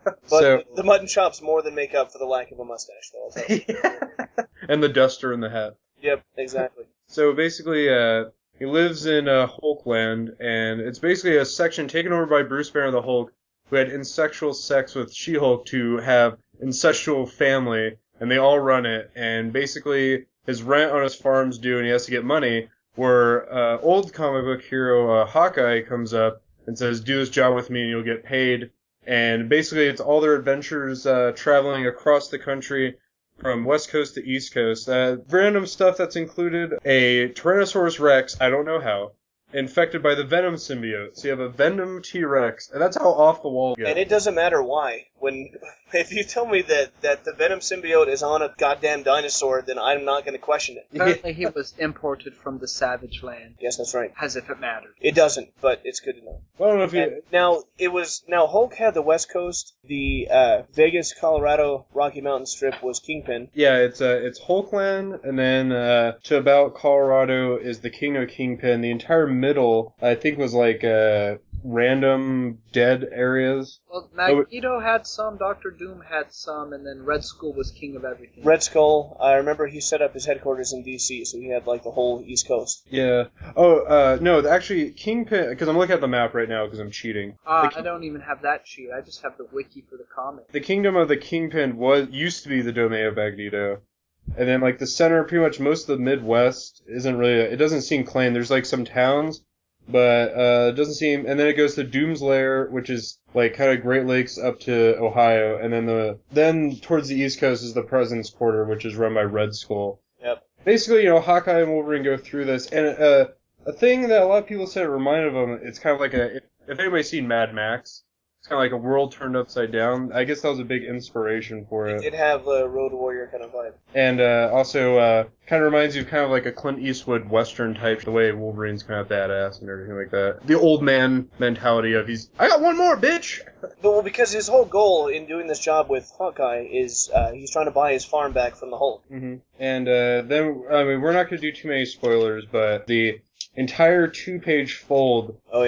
S4: But the mutton chops more than make up for the lack of a mustache, though. I'll tell you.
S1: And the duster and the hat.
S4: Yep, exactly.
S1: So basically, he lives in Hulkland, and it's basically a section taken over by Bruce Banner the Hulk, who had incestual sex with She-Hulk to have incestual family, and they all run it. And basically, his rent on his farm's due, and he has to get money. Where old comic book hero Hawkeye comes up and says, "Do this job with me, and you'll get paid." And basically, it's all their adventures traveling across the country. From West Coast to East Coast. Random stuff that's included. A Tyrannosaurus Rex, I don't know how, infected by the Venom symbiote. So you have a Venom T-Rex, and that's how off the wall it gets.
S4: And it doesn't matter why. If you tell me that the Venom symbiote is on a goddamn dinosaur, then I'm not going to question it.
S3: Apparently he was imported from the Savage Land.
S4: Yes, that's right.
S3: As if it mattered.
S4: It doesn't, but it's good to know.
S1: I don't know if you...
S4: Now Hulk had the West Coast. The Vegas, Colorado, Rocky Mountain strip was Kingpin.
S1: Yeah, it's Hulkland, and then to about Colorado is the King of Kingpin. The entire middle, I think, was like random dead areas.
S3: Well, Magneto had some, Doctor Doom had some, and then Red Skull was king of everything.
S4: Red Skull, I remember he set up his headquarters in D.C., so he had like the whole East Coast.
S1: Yeah. Oh, no, actually, Kingpin, because I'm looking at the map right now because I'm cheating.
S3: I don't even have that sheet. I just have the wiki for the comic.
S1: The kingdom of the Kingpin used to be the domain of Magneto. And then, like, the center, pretty much most of the Midwest it doesn't seem claimed. There's, like, some towns, but it doesn't seem, and then it goes to Doom's Lair, which is, like, kind of Great Lakes up to Ohio, and then towards the East Coast is the President's Quarter, which is run by Red Skull.
S4: Yep.
S1: Basically, Hawkeye and Wolverine go through this, and a thing that a lot of people said it reminded them, it's kind of like if anybody's seen Mad Max, it's kind of like a world turned upside down. I guess that was a big inspiration for it.
S4: It did have a Road Warrior kind of vibe.
S1: And also kind of reminds you of kind of like a Clint Eastwood Western type, the way Wolverine's kind of badass and everything like that. The old man mentality of I got one more, bitch!
S4: Well, because his whole goal in doing this job with Hawkeye is he's trying to buy his farm back from the Hulk.
S1: Mm-hmm. And then, I mean, we're not going to do too many spoilers, but the entire 2-page fold of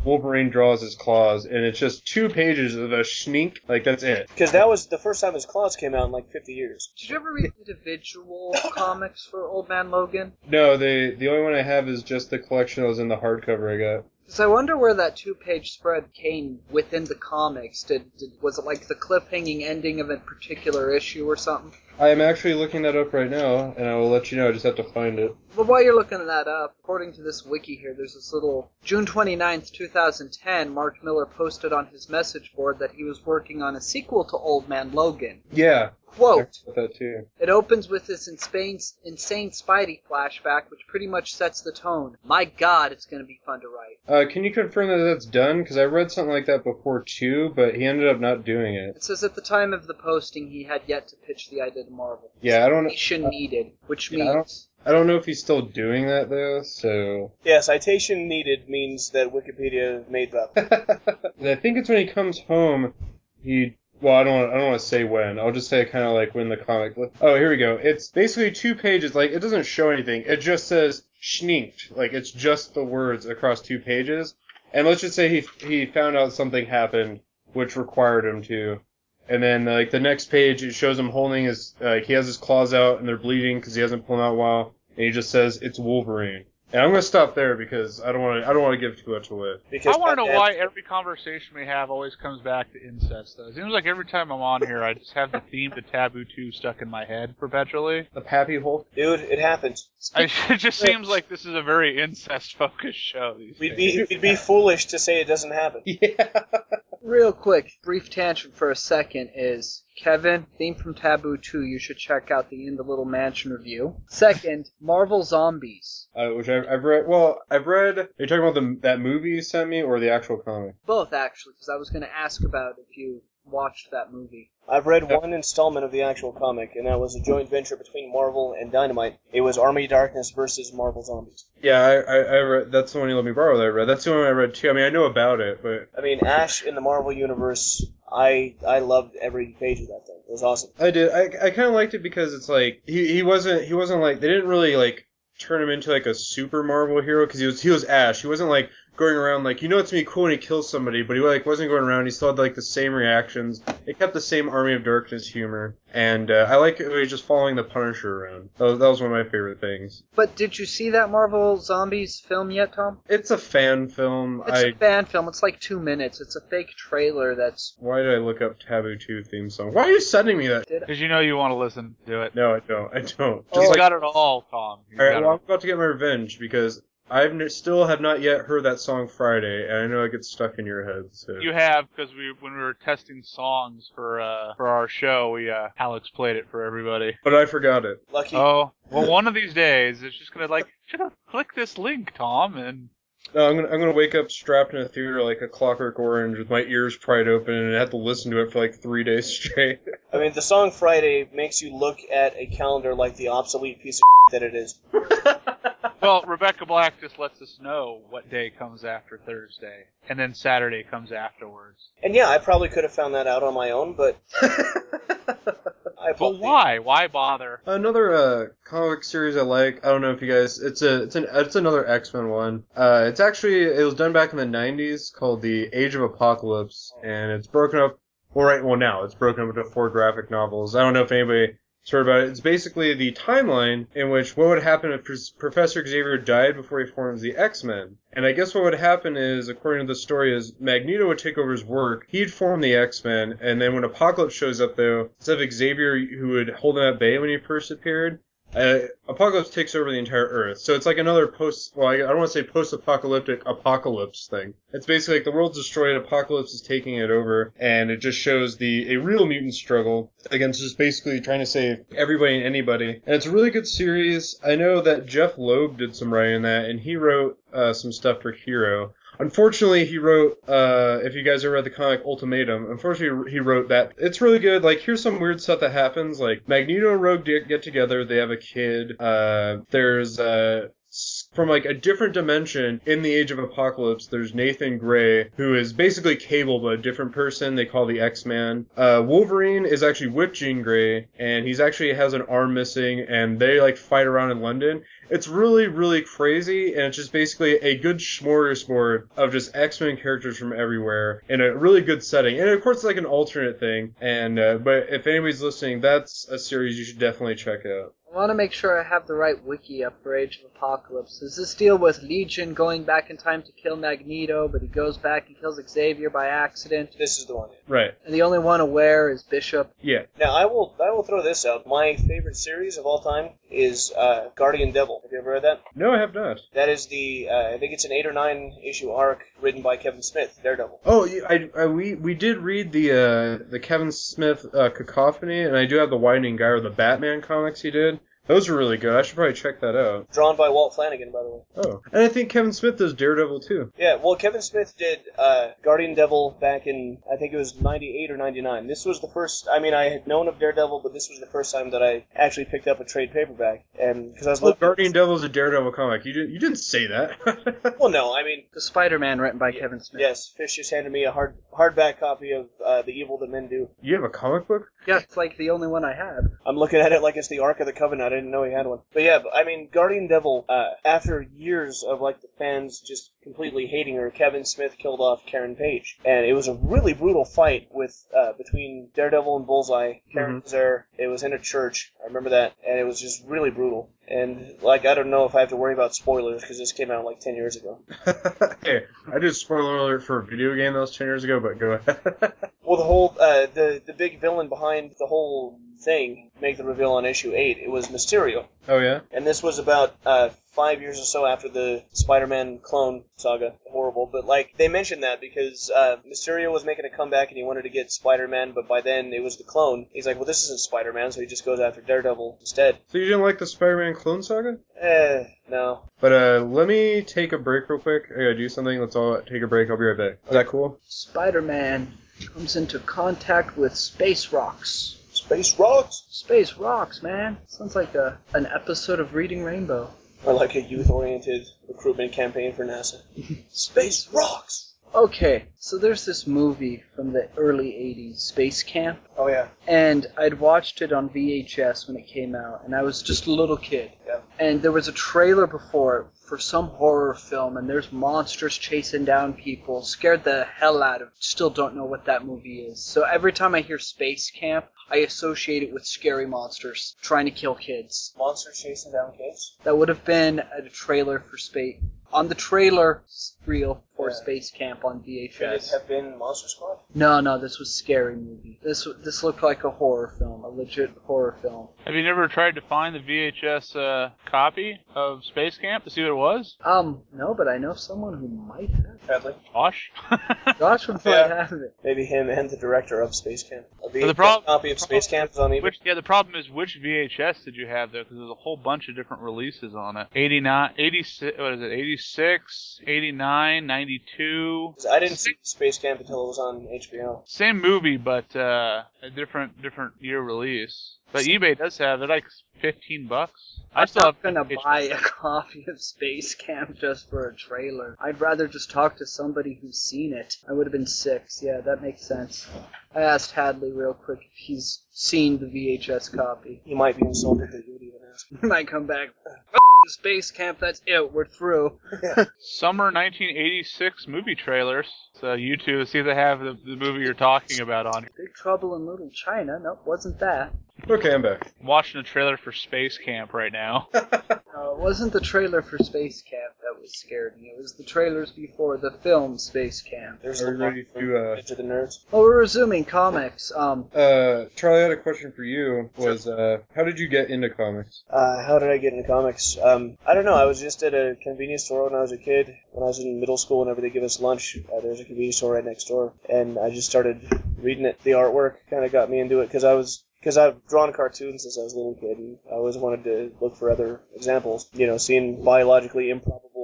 S1: Wolverine draws his claws, and it's just 2 pages of a schneek. Like, that's it.
S4: Because that was the first time his claws came out in like 50 years.
S3: Did you ever read individual comics for Old Man Logan?
S1: No, the only one I have is just the collection that was in the hardcover I got.
S3: Because I wonder where that 2-page spread came within the comics. Was it like the cliffhanging ending of a particular issue or something?
S1: I am actually looking that up right now, and I will let you know. I just have to find it.
S3: But while you're looking that up, according to this wiki here, there's this little... June 29th, 2010, Mark Miller posted on his message board that he was working on a sequel to Old Man Logan.
S1: Yeah.
S3: Quote,
S1: That too.
S3: it opens with this insane Spidey flashback, which pretty much sets the tone. My God, it's going to be fun to write.
S1: Can you confirm that that's done? Because I read something like that before too, but he ended up not doing it.
S3: It says at the time of the posting, he had yet to pitch the idea to Marvel.
S1: Yeah, I don't know.
S3: Citation needed, which
S1: Yeah,
S3: means...
S1: I don't know if he's still doing that though, so...
S4: Yeah, citation needed means that Wikipedia made up.
S1: I think it's when he comes home, well, I don't want to say when. I'll just say kind of like when the comic... Oh, here we go. It's basically 2 pages. Like, it doesn't show anything. It just says schneeked. Like, it's just the words across 2 pages. And let's just say he found out something happened, which required him to. And then, like, the next page, it shows him holding his... he has his claws out, and they're bleeding because he hasn't pulled them out in a while. And he just says, it's Wolverine. And I'm going to stop there because I don't want to give too much away.
S4: Because
S2: I want to know why every conversation we have always comes back to incest, though. It seems like every time I'm on here, I just have the theme to Taboo 2 stuck in my head perpetually.
S1: The Pappy Hulk?
S4: Dude, it happens.
S2: It just seems like this is a very incest-focused show these days.
S4: We'd be foolish to say it doesn't happen.
S1: Yeah.
S3: Real quick, brief tangent for a second is, Kevin, theme from Taboo 2, you should check out the In the Little Mansion review. Second, Marvel Zombies.
S1: Which I've read. Well, I've read. Are you talking about that movie you sent me, or the actual comic?
S3: Both, actually, because I was going to ask about if you watched that movie.
S4: I've read one installment of the actual comic, and that was a joint venture between Marvel and Dynamite. It was Army of Darkness versus Marvel Zombies.
S1: Yeah, I read. That's the one you let me borrow that I read. That's the one I read too. I mean, I know about it, but
S4: I mean, Ash in the Marvel Universe, I loved every page of that thing. It was awesome.
S1: I did. I kind of liked it because it's like he wasn't like they didn't really like turn him into like a super Marvel hero because he was Ash. He wasn't like going around like, you know, it's gonna be cool when he kills somebody, but he like wasn't going around. He still had like the same reactions. It kept the same Army of Darkness humor, and I like it when he's just following the Punisher around. That was one of my favorite things.
S3: But did you see that Marvel Zombies film yet, Tom?
S1: It's a fan film.
S3: It's a fan film. It's like 2 minutes. It's a fake trailer that's...
S1: Why did I look up Taboo 2 theme song? Why are you sending me that?
S2: Because you know you want to listen to it.
S1: No, I don't. Just
S2: You got it all, Tom. You
S1: Alright,
S2: got
S1: well,
S2: it.
S1: I'm about to get my revenge because still have not yet heard that song Friday, and I know it gets stuck in your head. So.
S2: You have, because when we were testing songs for our show, Alex played it for everybody.
S1: But I forgot it.
S4: Lucky.
S2: Oh, well, one of these days, it's just gonna should have clicked this link, Tom, and...
S1: No, I'm gonna wake up strapped in a theater like a Clockwork Orange with my ears pried open and have to listen to it for like 3 days straight.
S4: I mean, the song Friday makes you look at a calendar like the obsolete piece of that it is.
S2: Well, Rebecca Black just lets us know what day comes after Thursday, and then Saturday comes afterwards.
S4: And yeah, I probably could have found that out on my own, but
S2: But why? Why bother?
S1: Another comic series I like. I don't know if you guys. It's another X-Men one. It was done back in the '90s called the Age of Apocalypse, and it's broken up. Now it's broken up into 4 graphic novels. I don't know if anybody heard about it. It's basically the timeline in which what would happen if Professor Xavier died before he forms the X-Men. And I guess what would happen is, according to the story, is Magneto would take over his work, he'd form the X-Men, and then when Apocalypse shows up, though, instead of Xavier, who would hold him at bay when he first appeared, Apocalypse takes over the entire Earth. So it's like another I don't want to say post-apocalyptic apocalypse thing. It's basically like the world's destroyed, Apocalypse is taking it over, and it just shows a real mutant struggle against just basically trying to save everybody and anybody. And it's a really good series. I know that Jeff Loeb did some writing in that, and he wrote some stuff for Hero. Unfortunately, he wrote, if you guys ever read the comic Ultimatum, unfortunately he wrote that. It's really good. Like, here's some weird stuff that happens. Like, Magneto and Rogue get together, they have a kid. There's from like a different dimension in the Age of Apocalypse. There's Nathan Gray, who is basically Cable, but a different person they call the X-Man. Wolverine is actually with Jean Grey, and he's actually has an arm missing, and they like fight around in London. It's really, really crazy, and it's just basically a good smorgasbord of just X-Men characters from everywhere in a really good setting. And of course, it's like an alternate thing. And but if anybody's listening, that's a series you should definitely check out.
S3: I want to make sure I have the right wiki up for Age of Apocalypse. Does this deal with Legion going back in time to kill Magneto, but he goes back and kills Xavier by accident?
S4: This is the one.
S1: Right.
S3: And the only one aware is Bishop?
S1: Yeah.
S4: Now, I will throw this out. My favorite series of all time is Guardian Devil. Have you ever read that?
S1: No, I have not.
S4: That is the, I think it's an 8 or 9 issue arc written by Kevin Smith, Daredevil.
S1: Oh, we did read the Kevin Smith Cacophony, and I do have the Widening Gyre, the Batman comics he did. Those are really good. I should probably check that out.
S4: Drawn by Walt Flanagan, by the way.
S1: Oh. And I think Kevin Smith does Daredevil, too.
S4: Yeah, well, Kevin Smith did Guardian Devil back in, I think it was 98 or 99. This was the first, I mean, I had known of Daredevil, but this was the first time that I actually picked up a trade paperback. And because I was looking...
S1: Guardian Devil is a Daredevil comic. You didn't say that.
S4: Well, no, I mean...
S3: The Spider-Man written by Kevin Smith.
S4: Yes, Fish just handed me a hardback copy of The Evil That Men Do.
S1: You have a comic book?
S3: Yeah, it's like the only one I have.
S4: I'm looking at it like it's the Ark of the Covenant. I didn't know he had one. But yeah, I mean, Guardian Devil, after years of like the fans just completely hating her, Kevin Smith killed off Karen Page. And it was a really brutal fight with between Daredevil and Bullseye. Karen was there. It was in a church. I remember that. And it was just really brutal. And, like, I don't know if I have to worry about spoilers, because this came out, like, 10 years ago.
S1: Hey, I did spoiler alert for a video game that was 10 years ago, but go ahead.
S4: Well, the whole, the big villain behind the whole thing, make the reveal on issue 8, it was Mysterio.
S1: Oh, yeah?
S4: And this was about 5 years or so after the Spider-Man clone saga. Horrible. But, like, they mentioned that because Mysterio was making a comeback and he wanted to get Spider-Man, but by then it was the clone. He's like, well, this isn't Spider-Man, so he just goes after Daredevil instead.
S1: So you didn't like the Spider-Man clone saga?
S4: No.
S1: But let me take a break real quick. I gotta do something. Let's all take a break. I'll be right back. Is that cool?
S3: Spider-Man comes into contact with space rocks.
S4: Space rocks?
S3: Space rocks, man. Sounds like an episode of Reading Rainbow.
S4: Or like a youth-oriented recruitment campaign for NASA. Space rocks!
S3: Okay, so there's this movie from the early 80s, Space Camp.
S4: Oh, yeah.
S3: And I'd watched it on VHS when it came out, and I was just a little kid.
S4: Yeah.
S3: And there was a trailer before it for some horror film, and there's monsters chasing down people. Scared the hell out of me. Still don't know what that movie is. So every time I hear Space Camp, I associate it with scary monsters trying to kill kids.
S4: Monsters chasing down kids?
S3: That would have been a trailer for Space... On the trailer reel for Space Camp on VHS.
S4: Could it have been Monster Squad?
S3: No, this was Scary Movie. This looked like a horror film, a legit horror film.
S2: Have you never tried to find the VHS copy of Space Camp to see what it was?
S3: No, but I know someone who might have.
S4: Sadly.
S2: Josh?
S3: Josh would might have it.
S4: Maybe him and the director of Space Camp.
S2: The
S4: copy of Space Camp is on eBay.
S2: The problem is which VHS did you have there? Because there's a whole bunch of different releases on it. 89, 86, what is it, 86, 89, 92.
S4: I didn't see Space Camp until it was on HBO.
S2: Same movie, but a different year release. But eBay does have it, like $15.
S3: I'm not gonna buy a copy of Space Camp just for a trailer. I'd rather just talk to somebody who's seen it. I would have been 6. Yeah, that makes sense. I asked Hadley real quick if he's seen the VHS copy.
S4: He might be insulted that you would even ask.
S3: He might come back. Space Camp, that's it. We're through.
S2: Summer 1986 movie trailers. So YouTube, see if they have the movie you're talking about on here.
S3: Big Trouble in Little China. Nope, wasn't that.
S1: Okay, I'm back.
S2: I'm watching a trailer for Space Camp right now.
S3: No, it wasn't the trailer for Space Camp that was scared me. It was the trailers before the film Space Camp.
S4: There's
S1: Are we ready to,
S4: to the nerds.
S3: Well, we're resuming comics.
S1: Charlie, I had a question for you. Was how did you get into comics?
S4: How did I get into comics? I don't know. I was just at a convenience store when I was a kid. When I was in middle school, whenever they give us lunch, there's a convenience store right next door, and I just started reading it. The artwork kind of got me into it because I've drawn cartoons since I was a little kid, and I always wanted to look for other examples. You know, seeing biologically improbable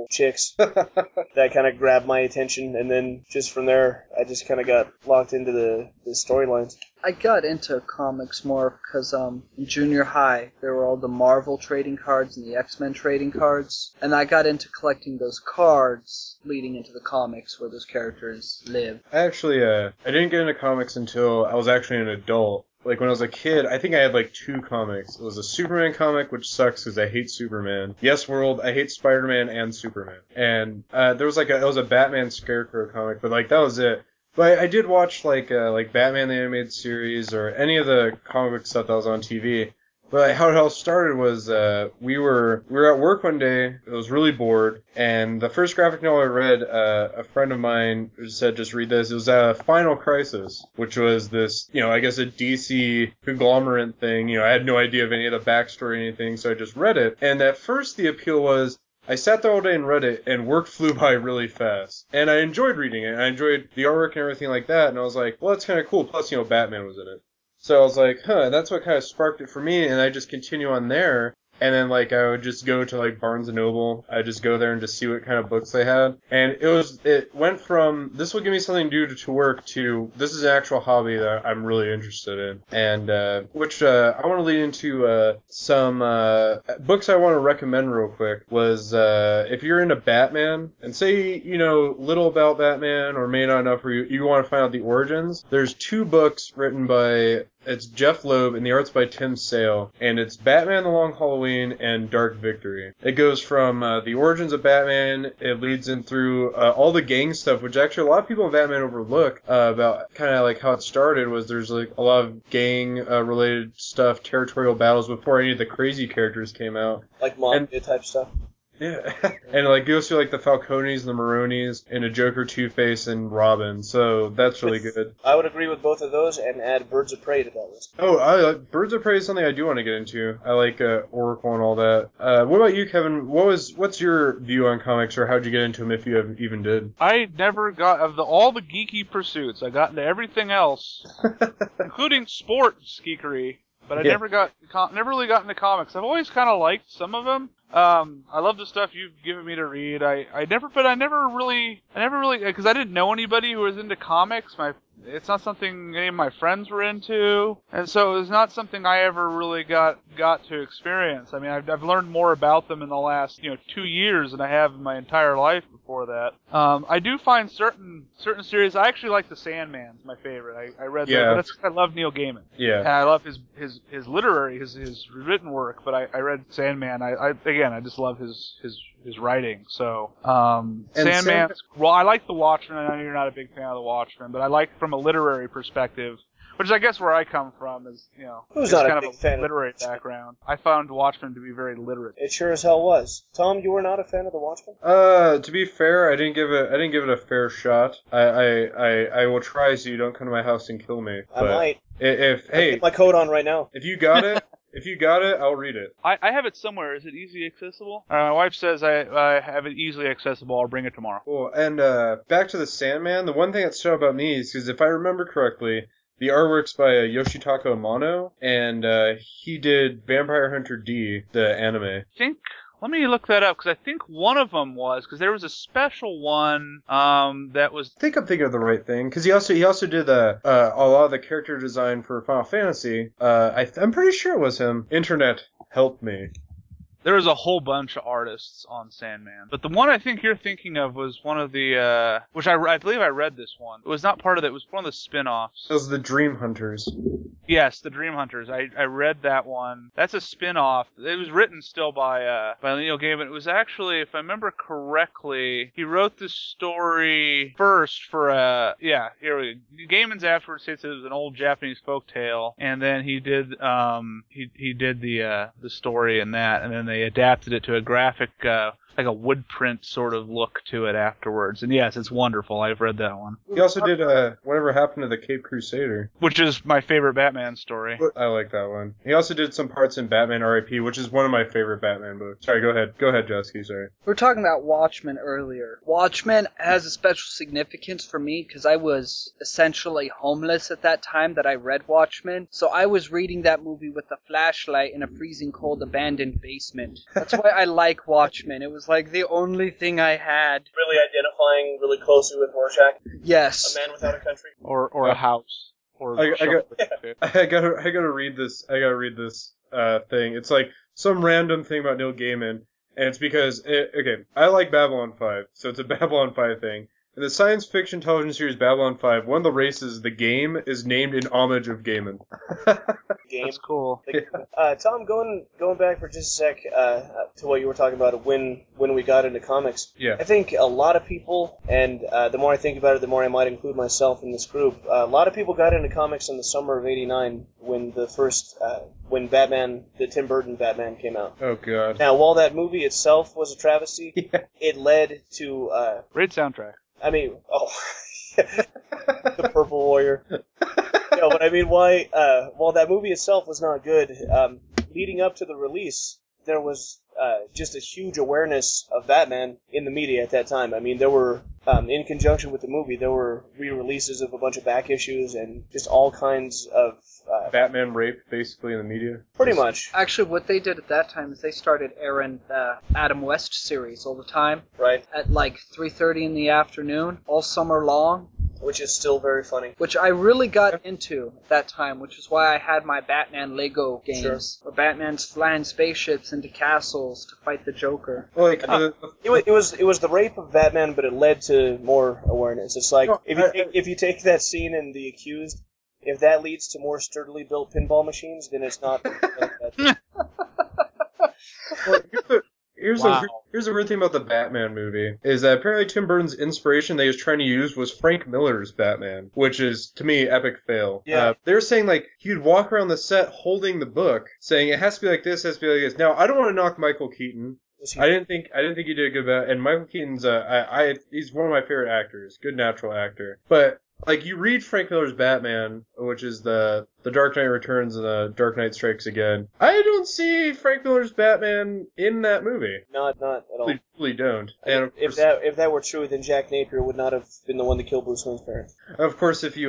S4: beautiful chicks that kind of grabbed my attention, and then just from there, I just kind of got locked into the storylines.
S3: I got into comics more because in junior high there were all the Marvel trading cards and the X-Men trading cards, and I got into collecting those cards leading into the comics where those characters live.
S1: I didn't get into comics until I was actually an adult. Like, when I was a kid, I think I had, like, 2 comics. It was a Superman comic, which sucks because I hate Superman. Yes World, I hate Spider-Man and Superman. And there was, it was a Batman Scarecrow comic, but, like, that was it. But I did watch, like Batman the Animated Series or any of the comic book stuff that was on TV. But how it all started was we were at work one day. I was really bored, and the first graphic novel I read, a friend of mine said, "Just read this." It was Final Crisis, which was this, I guess a DC conglomerate thing. I had no idea of any of the backstory or anything, so I just read it. And at first, the appeal was, I sat there all day and read it, and work flew by really fast. And I enjoyed reading it. I enjoyed the artwork and everything like that. And I was like, well, that's kind of cool. Plus, Batman was in it. So I was like, and that's what kind of sparked it for me, and I just continue on there. And then, I would just go to, Barnes & Noble. I'd just go there and just see what kind of books they had. And it went from, this will give me something to do to work, to, this is an actual hobby that I'm really interested in. And, which I want to lead into some books I want to recommend real quick, was if you're into Batman, and say, little about Batman, or may not enough where you want to find out the origins, there's 2 books written by... It's Jeff Loeb, and the art's by Tim Sale, and it's Batman: The Long Halloween and Dark Victory. It goes from the origins of Batman, it leads in through all the gang stuff, which actually a lot of people in Batman overlook about kind of how it started, was there's a lot of gang related stuff, territorial battles before any of the crazy characters came out.
S4: Like Mafia type stuff.
S1: Yeah, and goes through the Falcones and the Maronis, and a Joker, Two-Face, and Robin. So that's really good.
S4: I would agree with both of those and add Birds of Prey to that list.
S1: Oh, Birds of Prey is something I do want to get into. I like Oracle and all that. What about you, Kevin? What's your view on comics, or how'd you get into them if you even did?
S2: I never got all the geeky pursuits. I got into everything else, including sports geekery. But I never really got into comics. I've always kind of liked some of them. I love the stuff you've given me to read. I never really, because I didn't know anybody who was into comics. It's not something any of my friends were into, and so it was not something I ever really got to experience. I mean, I've learned more about them in the last 2 years than I have in my entire life before that. I do find certain series. I actually like The Sandman's my favorite. I read that, but that's because I love Neil Gaiman.
S1: Yeah, and
S2: I love his literary, his written work. But I read Sandman. I just love his writing. So Sandman. Well, I like The Watchmen. I know you're not a big fan of The Watchmen, but I like from a literary perspective, which is, I guess, where I come from, is
S4: Who's
S2: it's
S4: not
S2: kind
S4: a
S2: of
S4: big fan
S2: a literary background. I found Watchmen to be very literate.
S4: It sure as hell was. Tom, you were not a fan of The Watchmen?
S1: To be fair, I didn't give it a fair shot. I will try, so you don't come to my house and kill me.
S4: I might.
S1: I'll
S4: get my coat on right now.
S1: If you got it. If you got it, I'll read it.
S2: I have it somewhere. Is it easily accessible? My wife says I have it easily accessible. I'll bring it tomorrow.
S1: Cool. And back to the Sandman, the one thing that stood out about me is because if I remember correctly, the artwork's by Yoshitaka Amano, and he did Vampire Hunter D, the anime.
S2: Let me look that up, because I think one of them was, because there was a special one that was...
S1: I think I'm thinking of the right thing, because he also did a lot of the character design for Final Fantasy. I'm pretty sure it was him. Internet, help me.
S2: There was a whole bunch of artists on Sandman. But the one I think you're thinking of was one of the, which I believe I read this one. It was not part of it. It was one of the spin-offs.
S1: It was the Dream Hunters.
S2: Yes, the Dream Hunters. I read that one. That's a spin-off. It was written still by Neil Gaiman. It was actually, if I remember correctly, he wrote this story first for here we go. Gaiman's afterwards says it was an old Japanese folktale, and then he did the story in that, and then they adapted it to a graphic, like a wood print sort of look to it afterwards. And yes, it's wonderful. I've read that one.
S1: He also did Whatever Happened to the Cape Crusader,
S2: which is my favorite Batman story.
S1: I like that one. He also did some parts in Batman R.I.P., which is one of my favorite Batman books. Sorry, go ahead, Jesky. Sorry.
S3: We were talking about Watchmen earlier. Watchmen has a special significance for me because I was essentially homeless at that time that I read Watchmen. So I was reading that movie with a flashlight in a freezing cold abandoned basement achievement. That's why I like Watchmen. It was like the only thing I had.
S4: Really identifying really closely with Rorschach,
S3: Yes.
S4: a man without a country.
S2: Or a house. Or
S1: I gotta read this. I gotta read this thing. It's like some random thing about Neil Gaiman, and it's because I like Babylon 5, so it's a Babylon 5 thing. In the science fiction television series Babylon 5, one of the races, the Game, is named in homage of Gaiman.
S4: Game.
S2: That's cool.
S4: Tom, going back for just a sec to what you were talking about when we got into comics.
S1: Yeah.
S4: I think a lot of people, and the more I think about it, the more I might include myself in this group. A lot of people got into comics in the summer of '89 when the first when Batman, the Tim Burton Batman, came out.
S1: Oh God.
S4: Now, while that movie itself was a travesty, it led to
S2: Great soundtrack.
S4: I mean, the Purple Warrior. No, but I mean, while that movie itself was not good, leading up to the release, there was just a huge awareness of Batman in the media at that time. I mean, there were, in conjunction with the movie, there were re-releases of a bunch of back issues and just all kinds of...
S1: Batman rape, basically, in the media.
S4: Pretty much.
S3: Actually, what they did at that time is they started airing the Adam West series all the time.
S4: Right.
S3: At like 3:30 in the afternoon, all summer long.
S4: Which is still very funny.
S3: Which I really got into at that time, which is why I had my Batman Lego games.
S4: Sure.
S3: Where Batman's flying spaceships into castles to fight the Joker.
S1: Like,
S4: It was the rape of Batman, but it led to more awareness. It's like, if you take that scene in The Accused, if that leads to more sturdily built pinball machines, then it's not...
S1: Here's
S2: Wow.
S1: here's a weird thing about the Batman movie, is that apparently Tim Burton's inspiration that he was trying to use was Frank Miller's Batman, which is, to me, epic fail.
S4: Yeah.
S1: They were saying, like, he'd walk around the set holding the book, saying, it has to be like this, it has to be like this. Now, I don't want to knock Michael Keaton. I didn't think he did a good job, and Michael Keaton's, he's one of my favorite actors, good natural actor. But, like, you read Frank Miller's Batman, which is the Dark Knight Returns and the Dark Knight Strikes Again. I don't see Frank Miller's Batman in that movie.
S4: Not at all.
S1: I really don't. And of
S4: If
S1: course,
S4: that were true, then Jack Napier would not have been the one to kill Bruce Wayne's parents.
S1: of course, if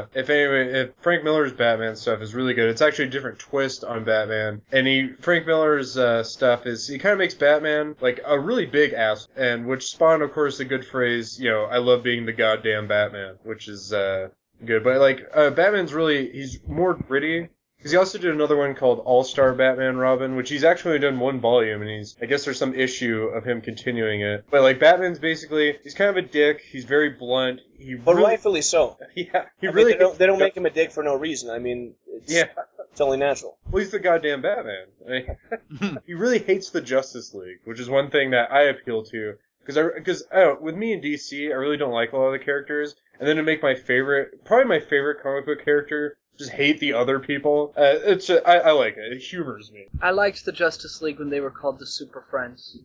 S1: Frank Miller's Batman stuff is really good, it's actually a different twist on Batman. And Frank Miller's stuff is, he kind of makes Batman like a really big ass, and which spawned, of course, the good phrase, I love being the goddamn Batman, which is good. But like, Batman's really, he's more gritty. Because he also did another one called All-Star Batman Robin, which he's actually done one volume, and I guess there's some issue of him continuing it. But like, Batman's basically, he's kind of a dick, he's very blunt,
S4: But rightfully so.
S1: Yeah,
S4: They don't make him a dick for no reason. I mean, it's only natural.
S1: Well, he's the goddamn Batman. I mean, he really hates the Justice League, which is one thing that I appeal to. Because with me in DC, I really don't like a lot of the characters, and then to make probably my favorite comic book character, just hate the other people. I like it. It humors me.
S3: I liked the Justice League when they were called the Super Friends.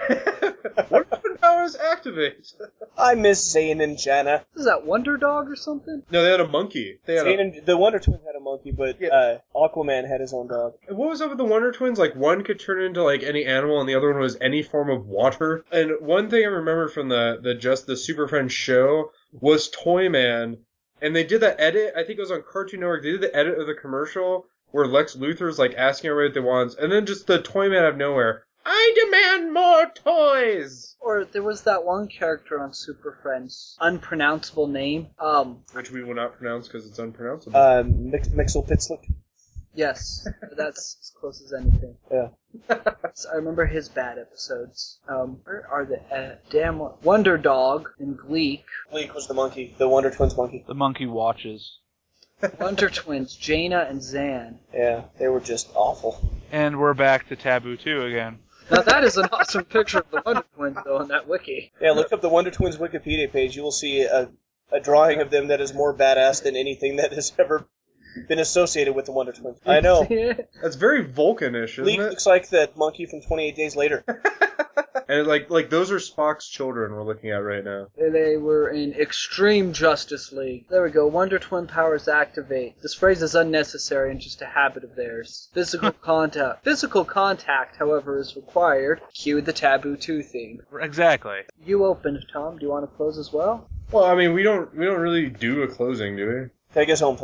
S1: What weapon powers activate?
S4: I miss Zane and Jana.
S3: Is that Wonder Dog or something?
S1: No, they had a monkey.
S4: The Wonder Twins had a monkey, but Aquaman had his own dog.
S1: What was up with the Wonder Twins? Like, one could turn into, like, any animal, and the other one was any form of water. And one thing I remember from the Super Friends show was Toyman, and they did that edit, I think it was on Cartoon Network, they did the edit of the commercial where Lex Luthor's, like, asking everybody what they want, and then just the Toyman out of nowhere, I demand more toys!
S3: Or there was that one character on Super Friends, unpronounceable name.
S1: Which we will not pronounce because it's unpronounceable.
S4: Mixelpitslick.
S3: Yes, that's as close as anything.
S4: Yeah.
S3: So I remember his bad episodes. Where are the Wonder Dog and Gleek.
S4: Gleek was the monkey, the Wonder Twins monkey.
S2: The monkey watches.
S3: Wonder Twins, Jaina and Zan.
S4: Yeah, they were just awful.
S2: And we're back to Taboo 2 again.
S3: Now that is an awesome picture of the Wonder Twins, though, on that wiki.
S4: Yeah, look up the Wonder Twins Wikipedia page. You will see a drawing of them that is more badass than anything that has ever been associated with the Wonder Twins. I know.
S1: That's very Vulcan-ish, isn't
S4: Gleek
S1: it?
S4: looks like that monkey from 28 Days Later.
S1: And like those are Spock's children we're looking at right now.
S3: They were in Extreme Justice League. There we go. Wonder Twin powers activate. This phrase is unnecessary and just a habit of theirs. Physical contact. Physical contact, however, is required. Cue the Taboo 2 theme.
S2: Exactly.
S3: You opened, Tom. Do you want to close as well?
S1: Well, I mean, we don't really do a closing, do we?
S4: Take us home, Tom.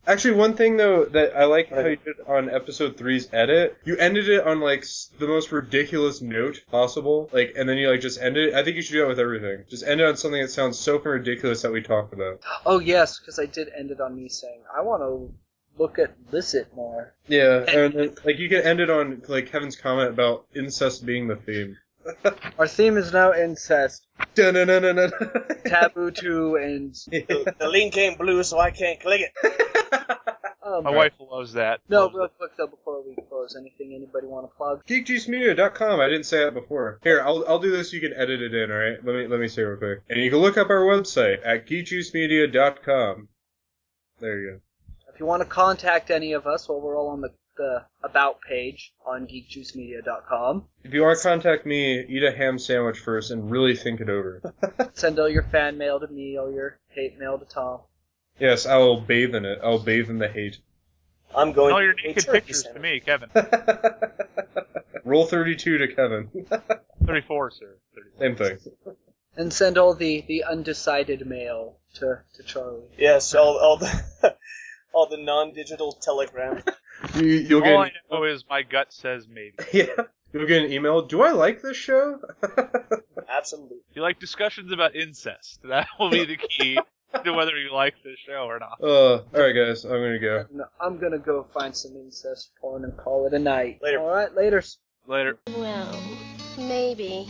S1: Actually, one thing though that I like how you did on episode 3's edit, you ended it on like the most ridiculous note possible, like, and then you like just ended it. I think you should do that with everything. Just end it on something that sounds so ridiculous that we talked about.
S3: Oh yes, because I did end it on me saying I want to look at Licit more.
S1: Yeah, and then, like you can end it on like Kevin's comment about incest being the theme.
S3: Our theme is now incest.
S1: Dun-dun-dun-dun-dun.
S3: Taboo 2 and...
S4: The link ain't blue, so I can't click it.
S2: My wife loves that.
S3: No,
S2: Loves
S3: real
S2: it.
S3: quick though, before we close, anything anybody want to plug?
S1: GeekJuiceMedia.com. I didn't say that before. Here, I'll do this. You can edit it in. All right. Let me say it real quick. And you can look up our website at GeekJuiceMedia.com. There you go.
S3: If you want to contact any of us, well, we're all on the About page on GeekJuiceMedia.com.
S1: If you want to contact me, eat a ham sandwich first and really think it over.
S3: Send all your fan mail to me, all your hate mail to Tom.
S1: Yes, I will bathe in it. I will bathe in the hate.
S4: I'm going
S2: All your
S4: to
S2: naked
S4: turkey
S2: pictures to
S4: sandwich.
S2: me, Kevin.
S1: Roll 32 to Kevin.
S2: 34, sir. 34.
S1: Same thing.
S3: And send all the undecided mail to Charlie.
S4: Yes, all the all the non-digital telegrams.
S1: You'll
S2: All I
S1: get
S2: know is my gut says maybe.
S1: yeah. You'll get an email. Do I like this show?
S4: Absolutely.
S2: If you like discussions about incest, that will be the key to whether you like this show or not.
S1: All right, guys. I'm gonna go.
S3: No, I'm gonna go find some incest porn and call it a night.
S4: Later.
S3: Alright, later.
S2: Later.
S5: Well, maybe.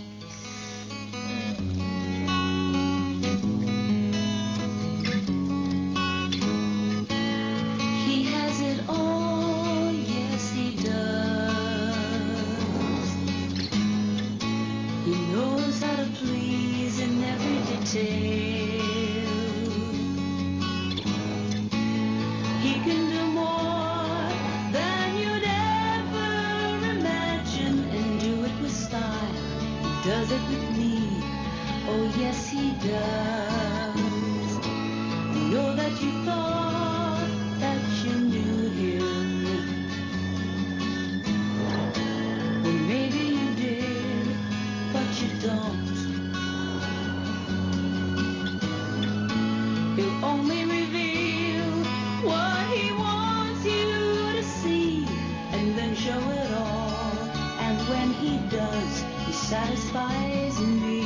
S6: He has it all, yes he does. He knows how to please in every detail. He can do more than you'd ever imagine and do it with style. He does it with me, oh yes he does. Know that you thought that you knew him. Well, maybe you did, but you don't. He'll only reveal what he wants you to see, and then show it all. And when he does, he satisfies me.